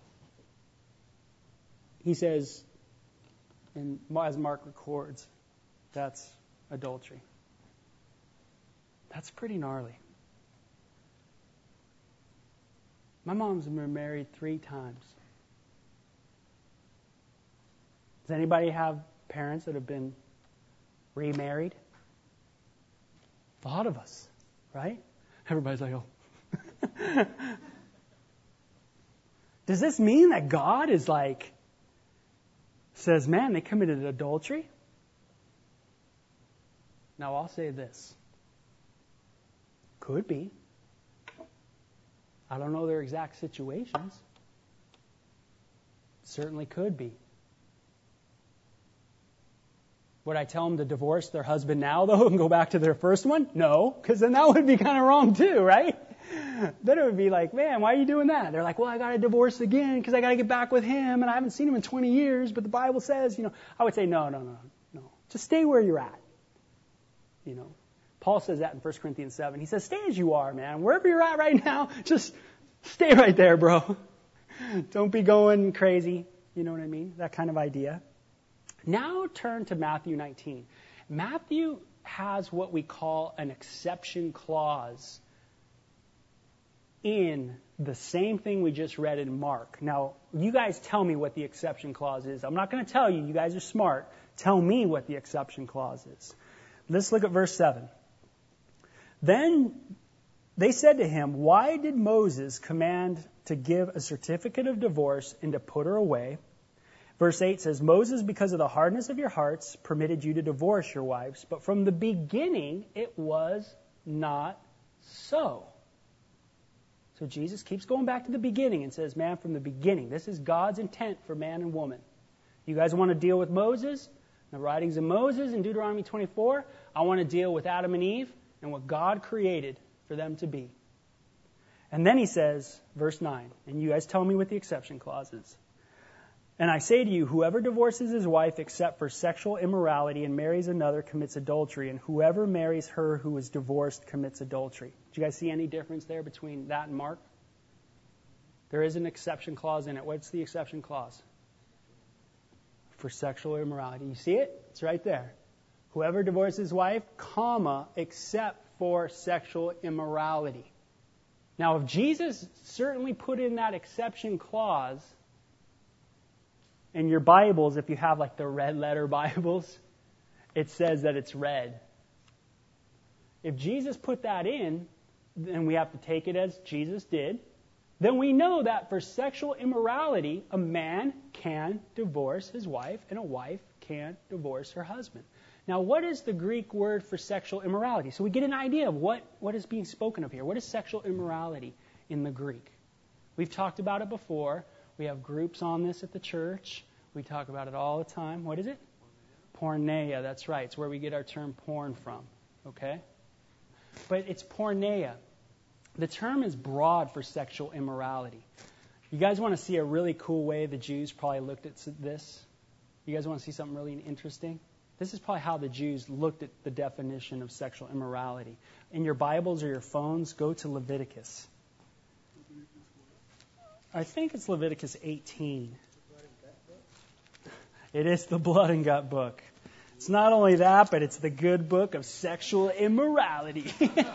he says, and as Mark records, that's adultery. That's pretty gnarly. My mom's been married three times. Does anybody have parents that have been remarried? A lot of us, right? Everybody's like, oh. Does this mean that God is like, says, man, they committed adultery? Now, I'll say this. Could be. I don't know their exact situations. Certainly could be. Would I tell them to divorce their husband now, though, and go back to their first one? No, because then that would be kind of wrong, too, right? Then it would be like, man, why are you doing that? They're like, well, I got to divorce again because I got to get back with him, and I haven't seen him in twenty years, but the Bible says, you know, I would say, no, no, no, no. Just stay where you're at. You know, Paul says that in First Corinthians seven. He says, stay as you are, man. Wherever you're at right now, just stay right there, bro. Don't be going crazy. You know what I mean? That kind of idea. Now turn to Matthew nineteen. Matthew has what we call an exception clause in the same thing we just read in Mark. Now, you guys tell me what the exception clause is. I'm not going to tell you. You guys are smart. Tell me what the exception clause is. Let's look at verse seven. Then they said to him, why did Moses command to give a certificate of divorce and to put her away? Verse eight says, Moses, because of the hardness of your hearts, permitted you to divorce your wives, but from the beginning it was not so. So Jesus keeps going back to the beginning and says, man, from the beginning, this is God's intent for man and woman. You guys want to deal with Moses, the writings of Moses in Deuteronomy twenty-four? I want to deal with Adam and Eve and what God created for them to be. And then he says, verse nine, and you guys tell me what the exception clause is. And I say to you, whoever divorces his wife except for sexual immorality and marries another commits adultery, and whoever marries her who is divorced commits adultery. Do you guys see any difference there between that and Mark? There is an exception clause in it. What's the exception clause? For sexual immorality. You see it? It's right there. Whoever divorces his wife, comma, except for sexual immorality. Now, if Jesus certainly put in that exception clause, in your Bibles, if you have like the red letter Bibles, it says that it's red. If Jesus put that in, then we have to take it as Jesus did. Then we know that for sexual immorality, a man can divorce his wife and a wife can't divorce her husband. Now, what is the Greek word for sexual immorality? So we get an idea of what, what is being spoken of here. What is sexual immorality in the Greek? We've talked about it before. We have groups on this at the church. We talk about it all the time. What is it? Porneia. That's right. It's where we get our term porn from. Okay? But it's porneia. The term is broad for sexual immorality. You guys want to see a really cool way the Jews probably looked at this? You guys want to see something really interesting? This is probably how the Jews looked at the definition of sexual immorality. In your Bibles or your phones, go to Leviticus. I think it's Leviticus eighteen. It is the blood and gut book. It's not only that, but it's the good book of sexual immorality.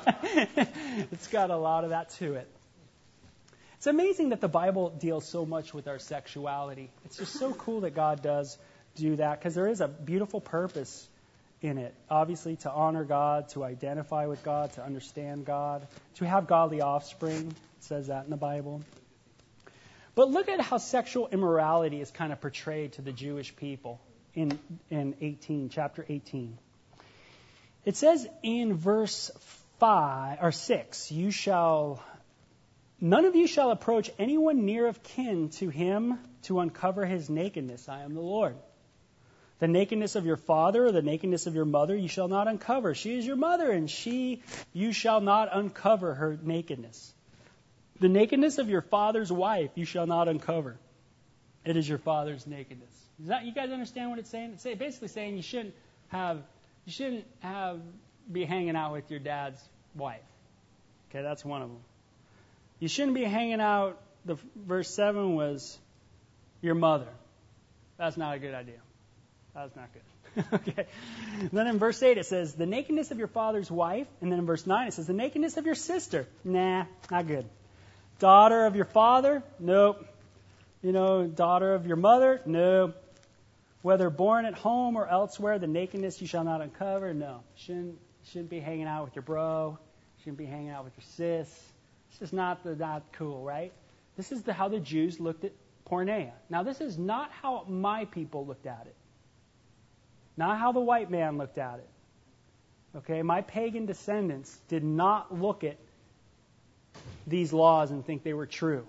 It's got a lot of that to it. It's amazing that the Bible deals so much with our sexuality. It's just so cool that God does do that, because there is a beautiful purpose in it. Obviously, to honor God, to identify with God, to understand God, to have godly offspring. It says that in the Bible. But look at how sexual immorality is kind of portrayed to the Jewish people in, in eighteen, chapter eighteen. It says in verse five or six, you shall none of you shall approach anyone near of kin to him to uncover his nakedness. I am the Lord. The nakedness of your father or the nakedness of your mother you shall not uncover. She is your mother, and she you shall not uncover her nakedness. The nakedness of your father's wife you shall not uncover. It is your father's nakedness. Does that, you guys understand what it's saying? It's basically saying you shouldn't have you shouldn't have be hanging out with your dad's wife. Okay, that's one of them. You shouldn't be hanging out. The verse seven was your mother. That's not a good idea. That's not good. Okay. And then in verse eight it says the nakedness of your father's wife, and then in verse nine it says the nakedness of your sister. Nah, not good. Daughter of your father? Nope. You know, daughter of your mother? Nope. Whether born at home or elsewhere, the nakedness you shall not uncover? No. Shouldn't shouldn't be hanging out with your bro. Shouldn't be hanging out with your sis. It's just not the, not cool, right? This is the, how the Jews looked at porneia. Now, this is not how my people looked at it. Not how the white man looked at it. Okay, my pagan descendants did not look at these laws and think they were true.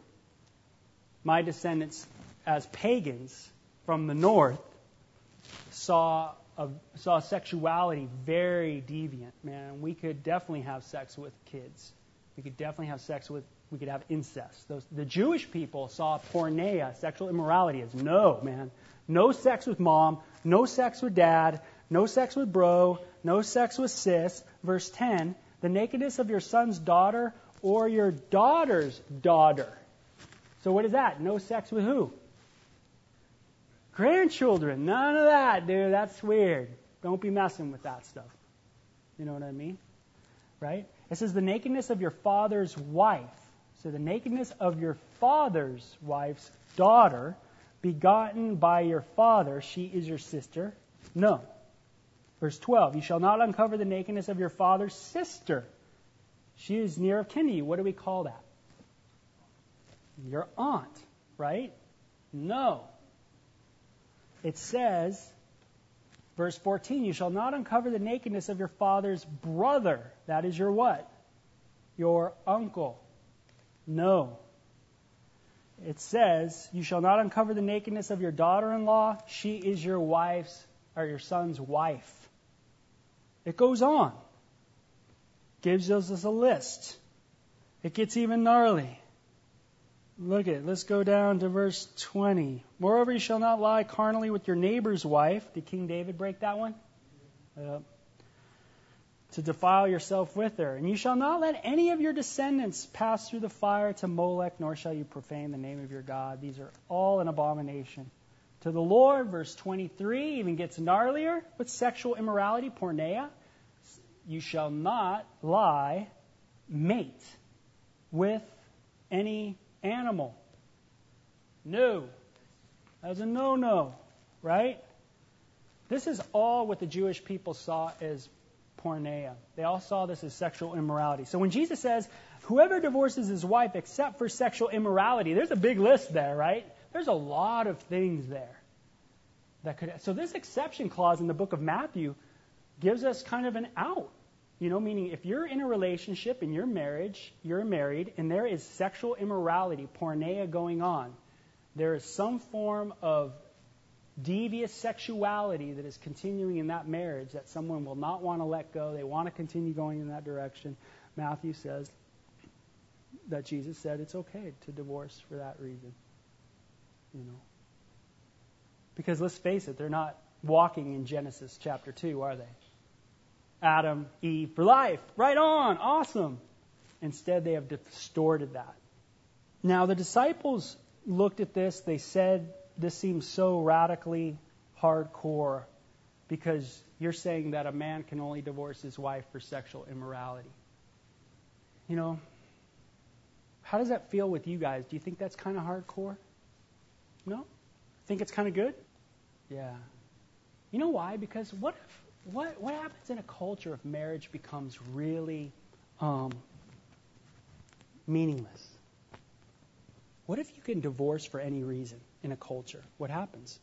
My descendants, as pagans from the north, saw a, saw sexuality very deviant. Man, we could definitely have sex with kids. We could definitely have sex with. We could have incest. Those, the Jewish people saw porneia, sexual immorality, as no, man, no sex with mom, no sex with dad. No sex with bro, no sex with sis. Verse ten, the nakedness of your son's daughter or your daughter's daughter. So what is that? No sex with who? Grandchildren. None of that, dude. That's weird. Don't be messing with that stuff. You know what I mean? Right? It says the nakedness of your father's wife. So the nakedness of your father's wife's daughter, begotten by your father, she is your sister. No. Verse twelve, you shall not uncover the nakedness of your father's sister. She is near of kin to you. What do we call that? Your aunt, right? No. It says, verse fourteen, you shall not uncover the nakedness of your father's brother. That is your what? Your uncle. No. It says, you shall not uncover the nakedness of your daughter-in-law. She is your wife's, or your son's wife. It goes on. Gives us a list. It gets even gnarly. Look at it. Let's go down to verse twenty. Moreover, you shall not lie carnally with your neighbor's wife. Did King David break that one? Yep. To defile yourself with her. And you shall not let any of your descendants pass through the fire to Molech, nor shall you profane the name of your God. These are all an abomination to the Lord. Verse twenty-three even gets gnarlier with sexual immorality, porneia. You shall not lie, mate with any animal. No. That's a no-no, right? This is all what the Jewish people saw as porneia. They all saw this as sexual immorality. So when Jesus says, whoever divorces his wife except for sexual immorality, there's a big list there, right? There's a lot of things there that could. So this exception clause in the book of Matthew gives us kind of an out. You know, meaning if you're in a relationship, in your marriage, you're married, and there is sexual immorality, porneia going on, there is some form of devious sexuality that is continuing in that marriage that someone will not want to let go. They want to continue going in that direction. Matthew says that Jesus said it's okay to divorce for that reason. You know, because let's face it, they're not walking in Genesis chapter two, are they? Adam, Eve, for life, right on, awesome. Instead, they have distorted that. Now, the disciples looked at this. They said, this seems so radically hardcore because you're saying that a man can only divorce his wife for sexual immorality. You know, how does that feel with you guys? Do you think that's kind of hardcore? No? Think it's kind of good? Yeah. You know why? Because what if What what happens in a culture if marriage becomes really um, meaningless? What if you can divorce for any reason in a culture? What happens?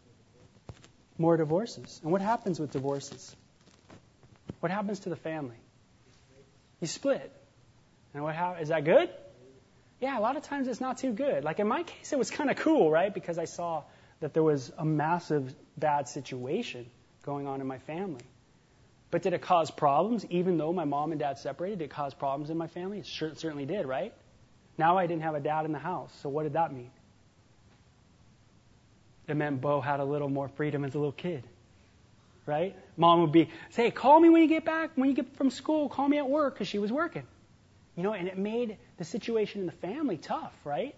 More divorces. And what happens with divorces? What happens to the family? You split. And what ha- is that good? Yeah, a lot of times it's not too good. Like in my case, it was kind of cool, right? Because I saw that there was a massive bad situation going on in my family. But did it cause problems? Even though my mom and dad separated, did it cause problems in my family? It sure, certainly did, right? Now I didn't have a dad in the house. So what did that mean? It meant Bo had a little more freedom as a little kid, right? Mom would be, say, call me when you get back, when you get from school, call me at work, because she was working. You know, and it made the situation in the family tough, right?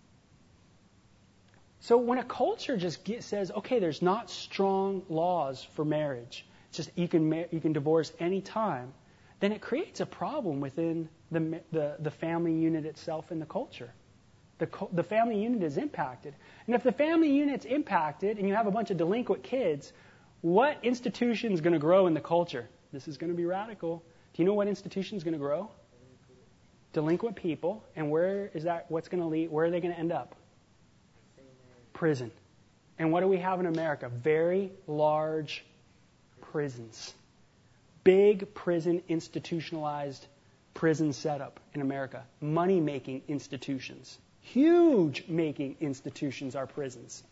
So when a culture just get, says, okay, there's not strong laws for marriage, it's just you can you can divorce any time, then it creates a problem within the the, the family unit itself in the culture. The the family unit is impacted, and if the family unit's impacted, and you have a bunch of delinquent kids, what institution is going to grow in the culture? This is going to be radical. Do you know what institution is going to grow? Delinquent people, and where is that? What's going to lead? Where are they going to end up? Prison. And what do we have in America? Very large prisons. Big prison, institutionalized prison setup in America. Money-making institutions. Huge making institutions are prisons.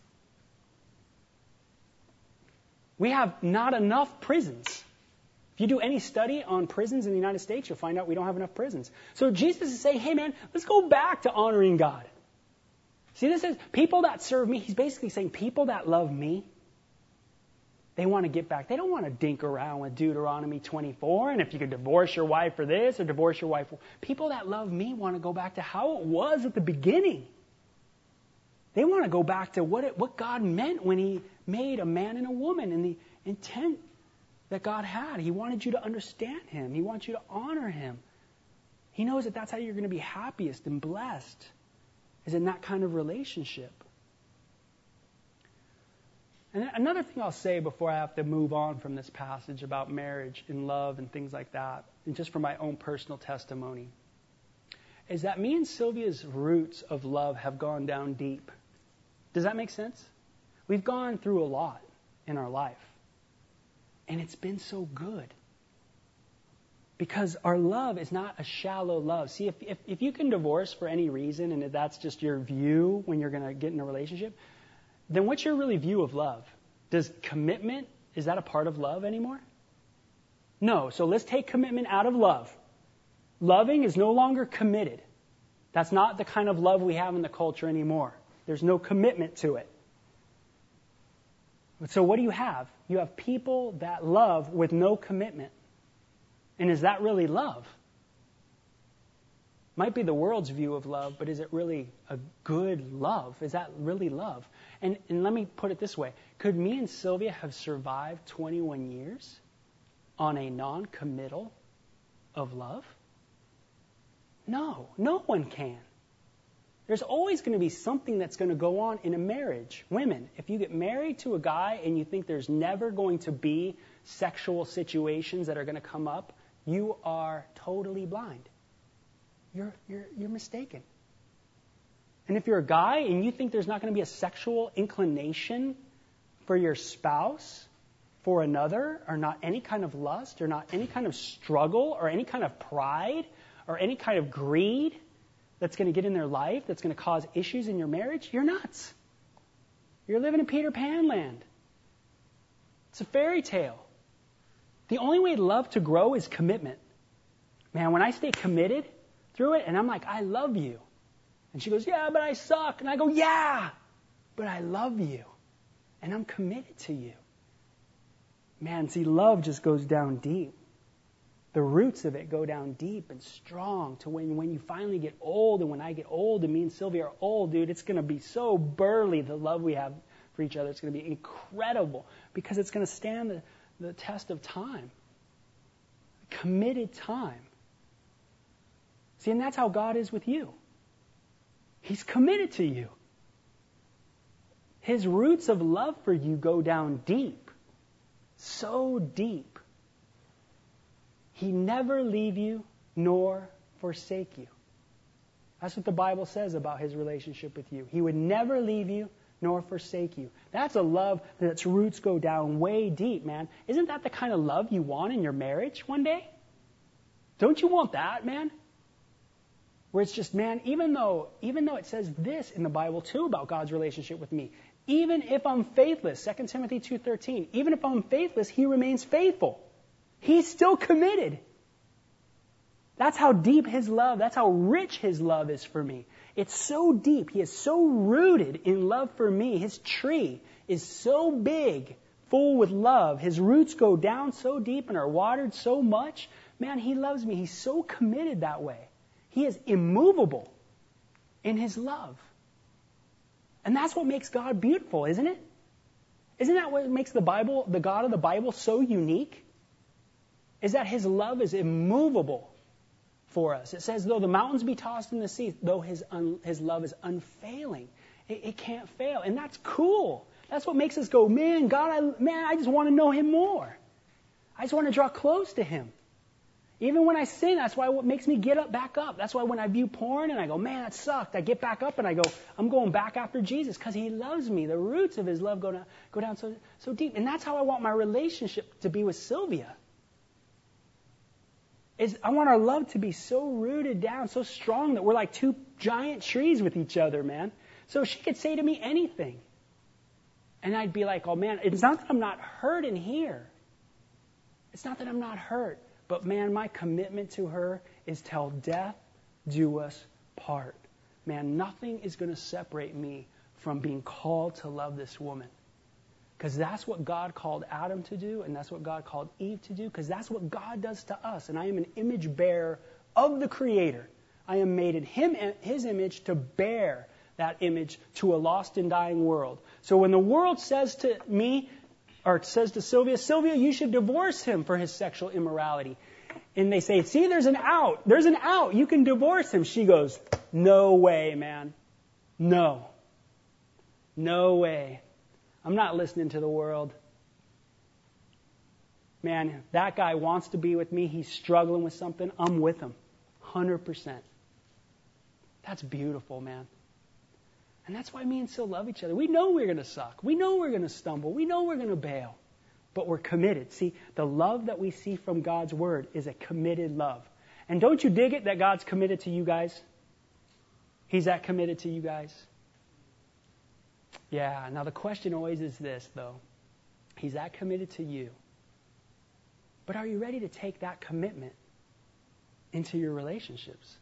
We have not enough prisons. If you do any study on prisons in the United States, you'll find out we don't have enough prisons. So Jesus is saying, hey man, let's go back to honoring God. See, this is people that serve me. He's basically saying people that love me, They want to get back. They don't want to dink around with Deuteronomy twenty-four, and if you could divorce your wife for this or divorce your wife for... People that love me want to go back to how it was at the beginning. They want to go back to what it, what God meant when He made a man and a woman and the intent that God had. He wanted you to understand Him. He wants you to honor Him. He knows that that's how you're going to be happiest and blessed, is in that kind of relationship. And another thing I'll say before I have to move on from this passage about marriage and love and things like that, and just from my own personal testimony, is that me and Sylvia's roots of love have gone down deep. Does that make sense? We've gone through a lot in our life. And it's been so good. Because our love is not a shallow love. See, if, if, if you can divorce for any reason, and if that's just your view when you're going to get in a relationship, then what's your really view of love? Does commitment, is that a part of love anymore? No. So let's take commitment out of love. Loving is no longer committed. That's not the kind of love we have in the culture anymore. There's no commitment to it. So what do you have? You have people that love with no commitment. And is that really love? Might be the world's view of love, but is it really a good love? Is that really love? And, and let me put it this way. Could me and Sylvia have survived twenty-one years on a non-committal of love? No, no one can. There's always going to be something that's going to go on in a marriage. Women, if you get married to a guy and you think there's never going to be sexual situations that are going to come up, you are totally blind. You're, you're, you're mistaken. And if you're a guy and you think there's not going to be a sexual inclination for your spouse, for another, or not any kind of lust, or not any kind of struggle, or any kind of pride, or any kind of greed that's going to get in their life, that's going to cause issues in your marriage, you're nuts. You're living in Peter Pan land. It's a fairy tale. The only way love to grow is commitment. Man, when I stay committed through it, and I'm like, I love you. And she goes, yeah, but I suck. And I go, yeah, but I love you. And I'm committed to you. Man, see, love just goes down deep. The roots of it go down deep and strong to when, when you finally get old, and when I get old, and me and Sylvia are old, dude, it's going to be so burly, the love we have for each other. It's going to be incredible because it's going to stand the, the test of time. Committed time. See, and that's how God is with you. He's committed to you. His roots of love for you go down deep. So deep. He never leave you nor forsake you. That's what the Bible says about His relationship with you. He would never leave you nor forsake you. That's a love that's roots go down way deep, man. Isn't that the kind of love you want in your marriage one day? Don't you want that, man? Where it's just, man, even though, even though it says this in the Bible too about God's relationship with me, even if I'm faithless, Second Timothy two thirteen, even if I'm faithless, He remains faithful. He's still committed. That's how deep His love, that's how rich His love is for me. It's so deep. He is so rooted in love for me. His tree is so big, full with love. His roots go down so deep and are watered so much. Man, He loves me. He's so committed that way. He is immovable in His love. And that's what makes God beautiful, isn't it? Isn't that what makes the Bible, the God of the Bible, so unique? Is that His love is immovable for us. It says, though the mountains be tossed in the sea, though His un, His love is unfailing. It, it can't fail. And that's cool. That's what makes us go, man, God, I, man, I just want to know Him more. I just want to draw close to Him. Even when I sin, that's why what makes me get up, back up. That's why when I view porn and I go, man, that sucked. I get back up and I go, I'm going back after Jesus because He loves me. The roots of His love go down, go down so, so deep. And that's how I want my relationship to be with Sylvia. Is I want our love to be so rooted down, so strong that we're like two giant trees with each other, man. So she could say to me anything. And I'd be like, oh man, it's not that I'm not hurt in here. It's not that I'm not hurt. But man, my commitment to her is till death do us part. Man, nothing is going to separate me from being called to love this woman. Because that's what God called Adam to do, and that's what God called Eve to do, because that's what God does to us. And I am an image bearer of the Creator. I am made in him, His image to bear that image to a lost and dying world. So when the world says to me, or says to Sylvia, Sylvia, you should divorce him for his sexual immorality. And they say, see, there's an out. There's an out. You can divorce him. She goes, no way, man. No. No way. I'm not listening to the world. Man, that guy wants to be with me. He's struggling with something. I'm with him. one hundred percent. That's beautiful, man. And that's why me and Sil love each other. We know we're going to suck. We know we're going to stumble. We know we're going to bail. But we're committed. See, the love that we see from God's Word is a committed love. And don't you dig it that God's committed to you guys? He's that committed to you guys? Yeah, now the question always is this, though. He's that committed to you. But are you ready to take that commitment into your relationships?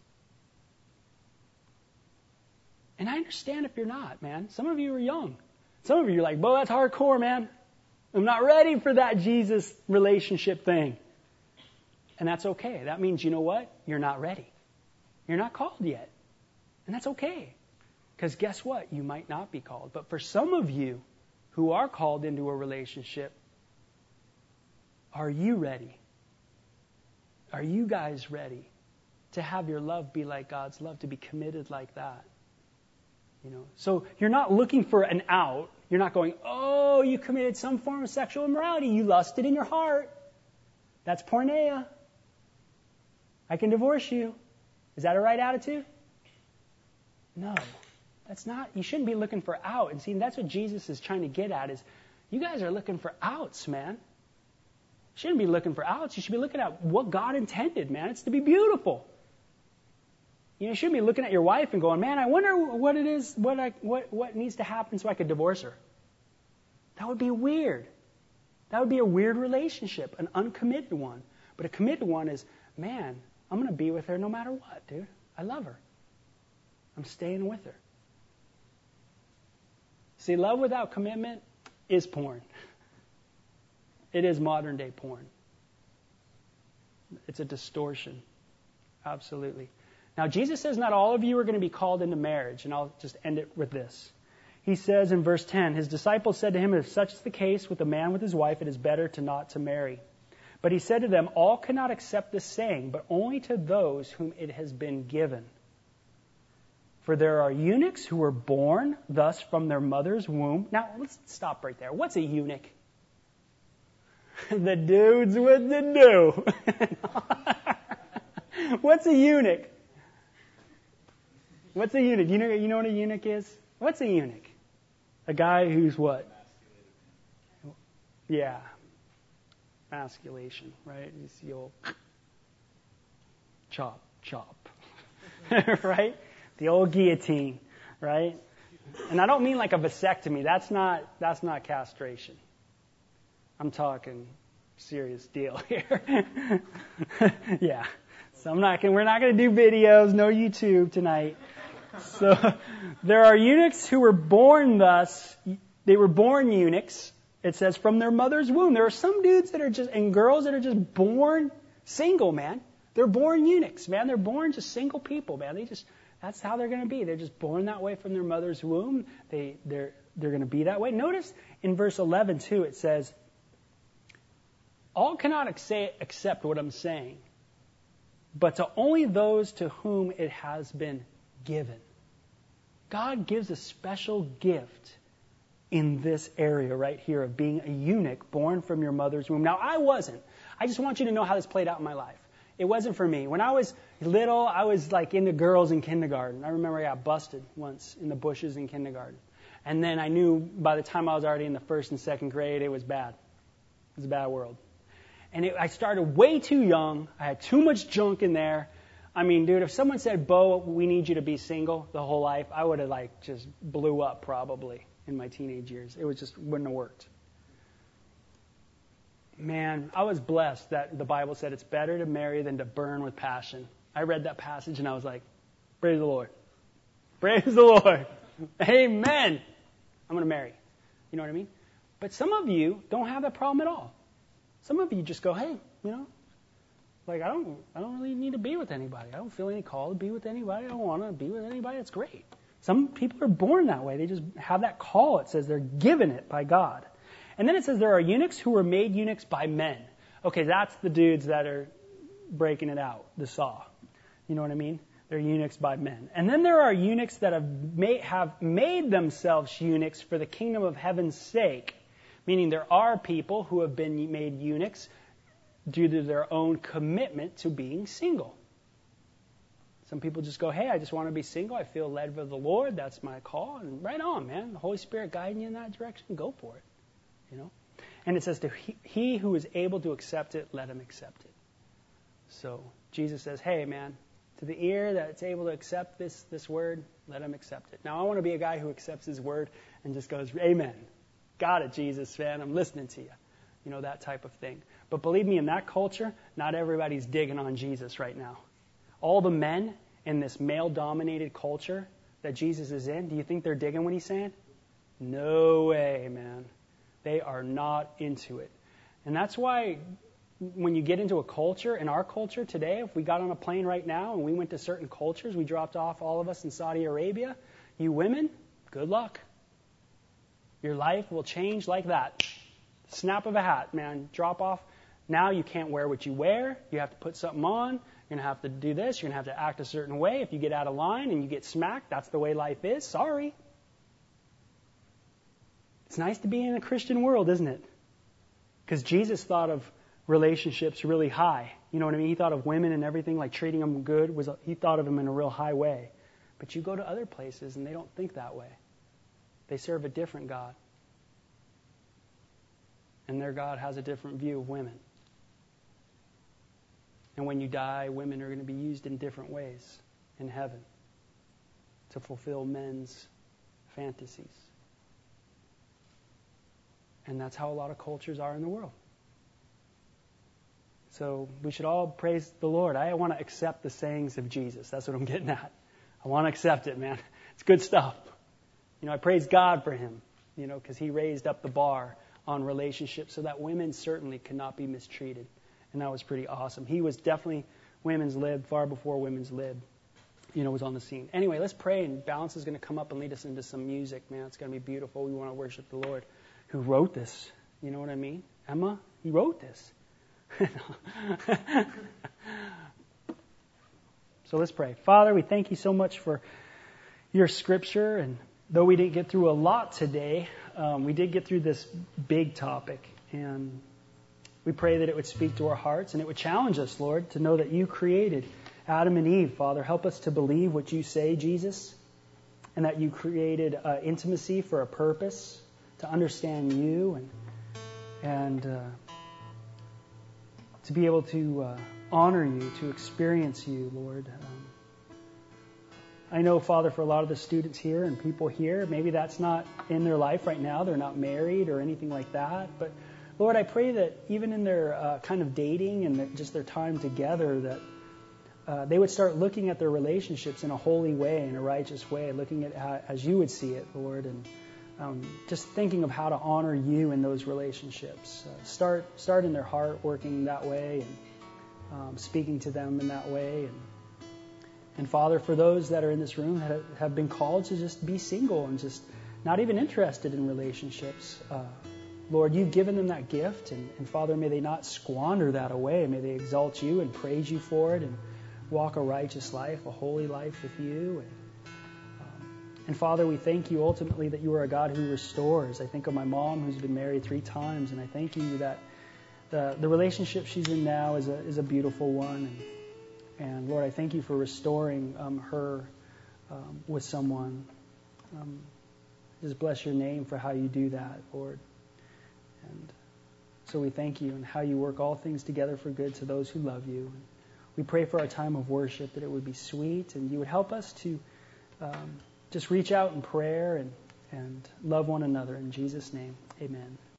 And I understand if you're not, man. Some of you are young. Some of you are like, Bo, that's hardcore, man. I'm not ready for that Jesus relationship thing. And that's okay. That means, you know what? You're not ready. You're not called yet. And that's okay. Because guess what? You might not be called. But for some of you who are called into a relationship, are you ready? Are you guys ready to have your love be like God's love, to be committed like that? You know, so you're not looking for an out. You're not going, oh, you committed some form of sexual immorality. You lusted in your heart. That's porneia. I can divorce you. Is that a right attitude? No. That's not. You shouldn't be looking for out. And see, that's what Jesus is trying to get at is, you guys are looking for outs, man. You shouldn't be looking for outs. You should be looking at what God intended, man. It's to be beautiful. You know, you shouldn't be looking at your wife and going, man, I wonder what it is, what I, what, what needs to happen so I could divorce her. That would be weird. That would be a weird relationship, an uncommitted one. But a committed one is, man, I'm going to be with her no matter what, dude. I love her. I'm staying with her. See, love without commitment is porn. It is modern day porn. It's a distortion. Absolutely. Now, Jesus says not all of you are going to be called into marriage, and I'll just end it with this. He says in verse ten, his disciples said to him, if such is the case with a man with his wife, it is better to not to marry. But he said to them, all cannot accept this saying, but only to those whom it has been given. For there are eunuchs who were born thus from their mother's womb. Now, let's stop right there. What's a eunuch? The dudes with the do. What's a eunuch? What's a eunuch? You know, you know what a eunuch is? What's a eunuch? A guy who's what? Yeah. Masculation, right? You see old chop, chop. Right? The old guillotine, right? And I don't mean like a vasectomy. That's not that's not castration. I'm talking serious deal here. Yeah. So I'm not gonna, we're not going to do videos, no YouTube tonight. So there are eunuchs who were born thus. They were born eunuchs. It says from their mother's womb. There are some dudes that are just, and girls that are just born single, man. They're born eunuchs, man. They're born just single people, man. They just, that's how they're going to be. They're just born that way from their mother's womb. They, they're, they're going to be that way. Notice in verse eleven too, it says, all cannot accept what I'm saying, but to only those to whom it has been given. God gives a special gift in this area right here of being a eunuch born from your mother's womb. Now, I wasn't. I just want you to know how this played out in my life. It wasn't for me. When I was little, I was like into girls in kindergarten. I remember I got busted once in the bushes in kindergarten. And then I knew by the time I was already in the first and second grade, it was bad. It was a bad world. And it, I started way too young. I had too much junk in there. I mean, dude, if someone said, Bo, we need you to be single the whole life, I would have like just blew up probably in my teenage years. It was just wouldn't have worked. Man, I was blessed that the Bible said it's better to marry than to burn with passion. I read that passage and I was like, praise the Lord. Praise the Lord. Amen. I'm going to marry. You know what I mean? But some of you don't have that problem at all. Some of you just go, hey, you know, like I don't, I don't really need to be with anybody. I don't feel any call to be with anybody. I don't want to be with anybody. It's great. Some people are born that way. They just have that call. It says they're given it by God. And then it says there are eunuchs who were made eunuchs by men. Okay, that's the dudes that are breaking it out, the saw. You know what I mean? They're eunuchs by men. And then there are eunuchs that have made, have made themselves eunuchs for the kingdom of heaven's sake. Meaning there are people who have been made eunuchs due to their own commitment to being single. Some people just go, hey, I just want to be single. I feel led by the Lord. That's my call. And right on, man. The Holy Spirit guiding you in that direction, go for it. You know? And it says, to he, he who is able to accept it, let him accept it. So Jesus says, hey, man, to the ear that's able to accept this, this word, let him accept it. Now, I want to be a guy who accepts his word and just goes, amen. Got it, Jesus, man. I'm listening to you. You know, that type of thing. But believe me, in that culture, not everybody's digging on Jesus right now. All the men in this male-dominated culture that Jesus is in, do you think they're digging what he's saying? No way, man. They are not into it. And that's why when you get into a culture, in our culture today, if we got on a plane right now and we went to certain cultures, we dropped off all of us in Saudi Arabia, you women, good luck. Your life will change like that. Snap of a hat, man. Drop off. Now you can't wear what you wear. You have to put something on. You're going to have to do this. You're going to have to act a certain way. If you get out of line and you get smacked, that's the way life is. Sorry. It's nice to be in a Christian world, isn't it? Because Jesus thought of relationships really high. You know what I mean? He thought of women and everything, like treating them good. Was He thought of them in a real high way. But you go to other places and they don't think that way. They serve a different God. And their God has a different view of women. And when you die, women are going to be used in different ways in heaven to fulfill men's fantasies. And that's how a lot of cultures are in the world. So we should all praise the Lord. I want to accept the sayings of Jesus. That's what I'm getting at. I want to accept it, man. It's good stuff. You know, I praise God for him, you know, because he raised up the bar on relationships so that women certainly cannot be mistreated. And that was pretty awesome. He was definitely women's lib far before women's lib, you know, was on the scene. Anyway, let's pray, and Balance is going to come up and lead us into some music, man. It's going to be beautiful. We want to worship the Lord who wrote this. You know what I mean? Emma, he wrote this. So let's pray. Father, we thank you so much for your scripture, and though we didn't get through a lot today, um, we did get through this big topic, and we pray that it would speak to our hearts and it would challenge us, Lord, to know that you created Adam and Eve. Father, help us to believe what you say, Jesus, and that you created uh, intimacy for a purpose, to understand you and and uh, to be able to uh, honor you, to experience you, Lord. Um, I know, Father, for a lot of the students here and people here, maybe that's not in their life right now. They're not married or anything like that. But, Lord, I pray that even in their uh, kind of dating and their, just their time together, that uh, they would start looking at their relationships in a holy way, in a righteous way, looking at how, as you would see it, Lord, and um, just thinking of how to honor you in those relationships. Uh, start start in their heart, working that way, and um, speaking to them in that way. And, and Father, for those that are in this room that have been called to just be single and just not even interested in relationships, uh, Lord, you've given them that gift, and, and Father, may they not squander that away. May they exalt you and praise you for it and walk a righteous life, a holy life with you. And, um, and Father, we thank you ultimately that you are a God who restores. I think of my mom who's been married three times, and I thank you that the, the relationship she's in now is a, is a beautiful one. And, and Lord, I thank you for restoring um, her um, with someone. Um, just bless your name for how you do that, Lord. And so we thank you and how you work all things together for good to those who love you. We pray for our time of worship that it would be sweet, and you would help us to um, just reach out in prayer and, and love one another. In Jesus' name, amen.